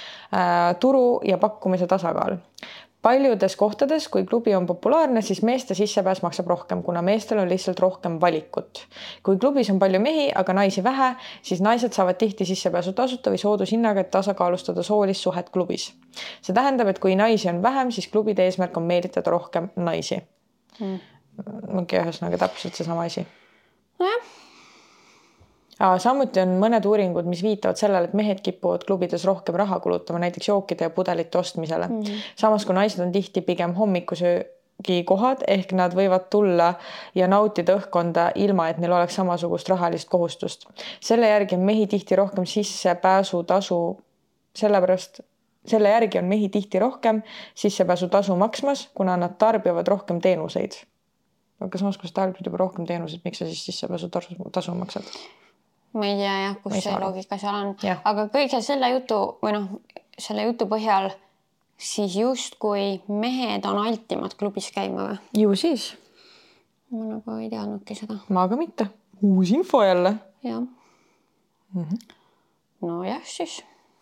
Turu ja pakkumise tasakaal. Paljudes kohtades, kui klubi on populaarne, siis meeste sissepääs maksab rohkem, kuna meestel on lihtsalt rohkem valikut. Kui klubis on palju mehi, aga naisi vähe, siis naised saavad tihti sissepääsu tasuta või soodushinnaga, et tasakaalustada soolist suhet klubis. See tähendab, et kui naisi on vähem, siis klubide eesmärk on meelitada rohkem naisi. Mm. Okay, ühesõnaga täpselt see sama asi. No jah. Samuti on mõned uuringud, mis viitavad sellele, et mehed kipuvad klubides rohkem raha kulutama, näiteks jookide ja pudelite ostmisele. Mm-hmm. Samas kui naised on tihti pigem hommikusöögi kohad, ehk nad võivad tulla ja nautida õhkkonda ilma, et neil oleks samasugust rahalist kohustust. Selle järgi on mehi tihti rohkem sissepääsu tasu, sellepärast selle järgi on mehi tihti rohkem sissepääsu tasu maksmas, kuna nad tarbivad rohkem teenuseid. Aga samas, kui sa tarbid juba rohkem teenuseid, miks sa siis sissepääsu tasu maksad? Ma ei tea jah, kus see loogika seal on. Ja. Aga kõige selle jutu, või noh, selle jutu põhjal siis just kui mehed on altimad klubis käima või? Ju siis. Ma nagu ei teadnudki seda. Ma aga mitte. Uus info jälle. Ja. Mm-hmm. No jah, siis.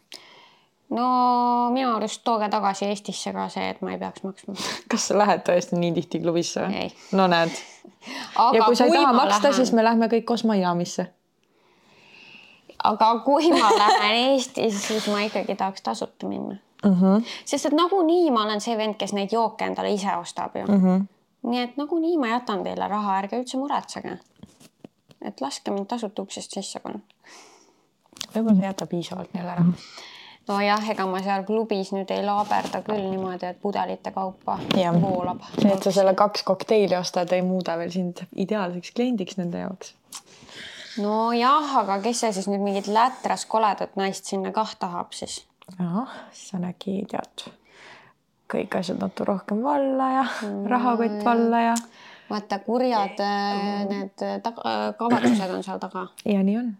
No minu arust tooge tagasi Eestisse ka see, et ma ei peaks maksma. Kas sa lähed tõesti nii tihti klubisse? Ei. No näed. Aga ja kui sa ei taha maksta, lähen... siis me lähme kõik Kosmojaamisse. Aga kui ma lähen Eestis, siis ma ikkagi tahaks tasuta minna. Uh-huh. Sest et nagu nii ma olen see vend, kes neid jooke endale ise ostab ju. Uh-huh. Nii et nagu nii ma jätan teile raha, ärge üldse muretsege. Et laske mind tasuta uksest sisse panna. Võib-olla see jäta piisavalt neile ära. No jah, ega ma seal klubis nüüd ei laaberda küll niimoodi, et pudelite kaupa ja. Voolab. See, et sa selle kaks kokteili ostad, ei muuda veel sind ideaalseks kliendiks nende jaoks. No jah, aga kes see siis nüüd mingid lätras koledat naist sinna kah tahab siis? Jah, siis on äkki tead kõik asjad natu rohkem valla ja mm, rahakott valla ja... Vaata, kurjad mm. need taga, kavatsused on seal taga. Ja nii on.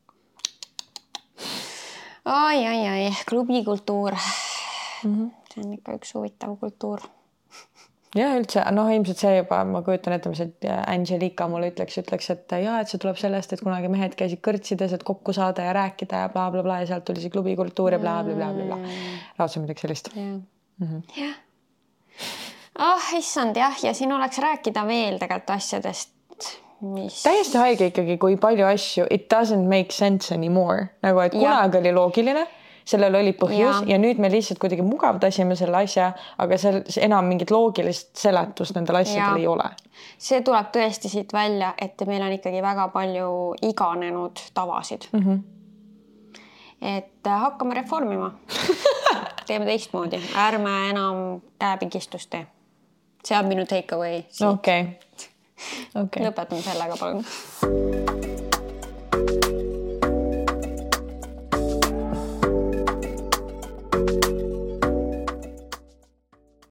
Ai, ai, ai, klubikultuur. Mm-hmm. See on ikka üks huvitav kultuur. Ja üldse, noh ilmselt see juba, ma kujutan ette, mis et Angelika mulle ütleks, ütleks, et jah, et see tuleb sellest, et kunagi mehed käisid kõrtsides, et kokku saada ja rääkida ja bla, bla, bla ja sealt tuli see klubikultuur ja bla, bla, bla, bla, bla. Laudse midagi sellist. Ja. Mm-hmm. Ja. Ah, issand jah, ja siin oleks rääkida veel tegelikult asjadest, mis... Täiesti haige ikkagi, kui palju asju, it doesn't make sense anymore. Nagu, et kunagi ja. Oli loogiline, sellel oli põhjus ja. Ja nüüd me lihtsalt kuidagi mugavdasime selle asja, aga see enam mingit loogilist seletust nendel asjadel ja. Ei ole. See tuleb tõesti siit välja, et meil on ikkagi väga palju iganenud tavasid. Mm-hmm. Et hakkame reformima. Teeme teistmoodi. Ärme enam käepigistust tee. See on minu take away. Okei. Okay. Okay. Lõpetame sellega palun.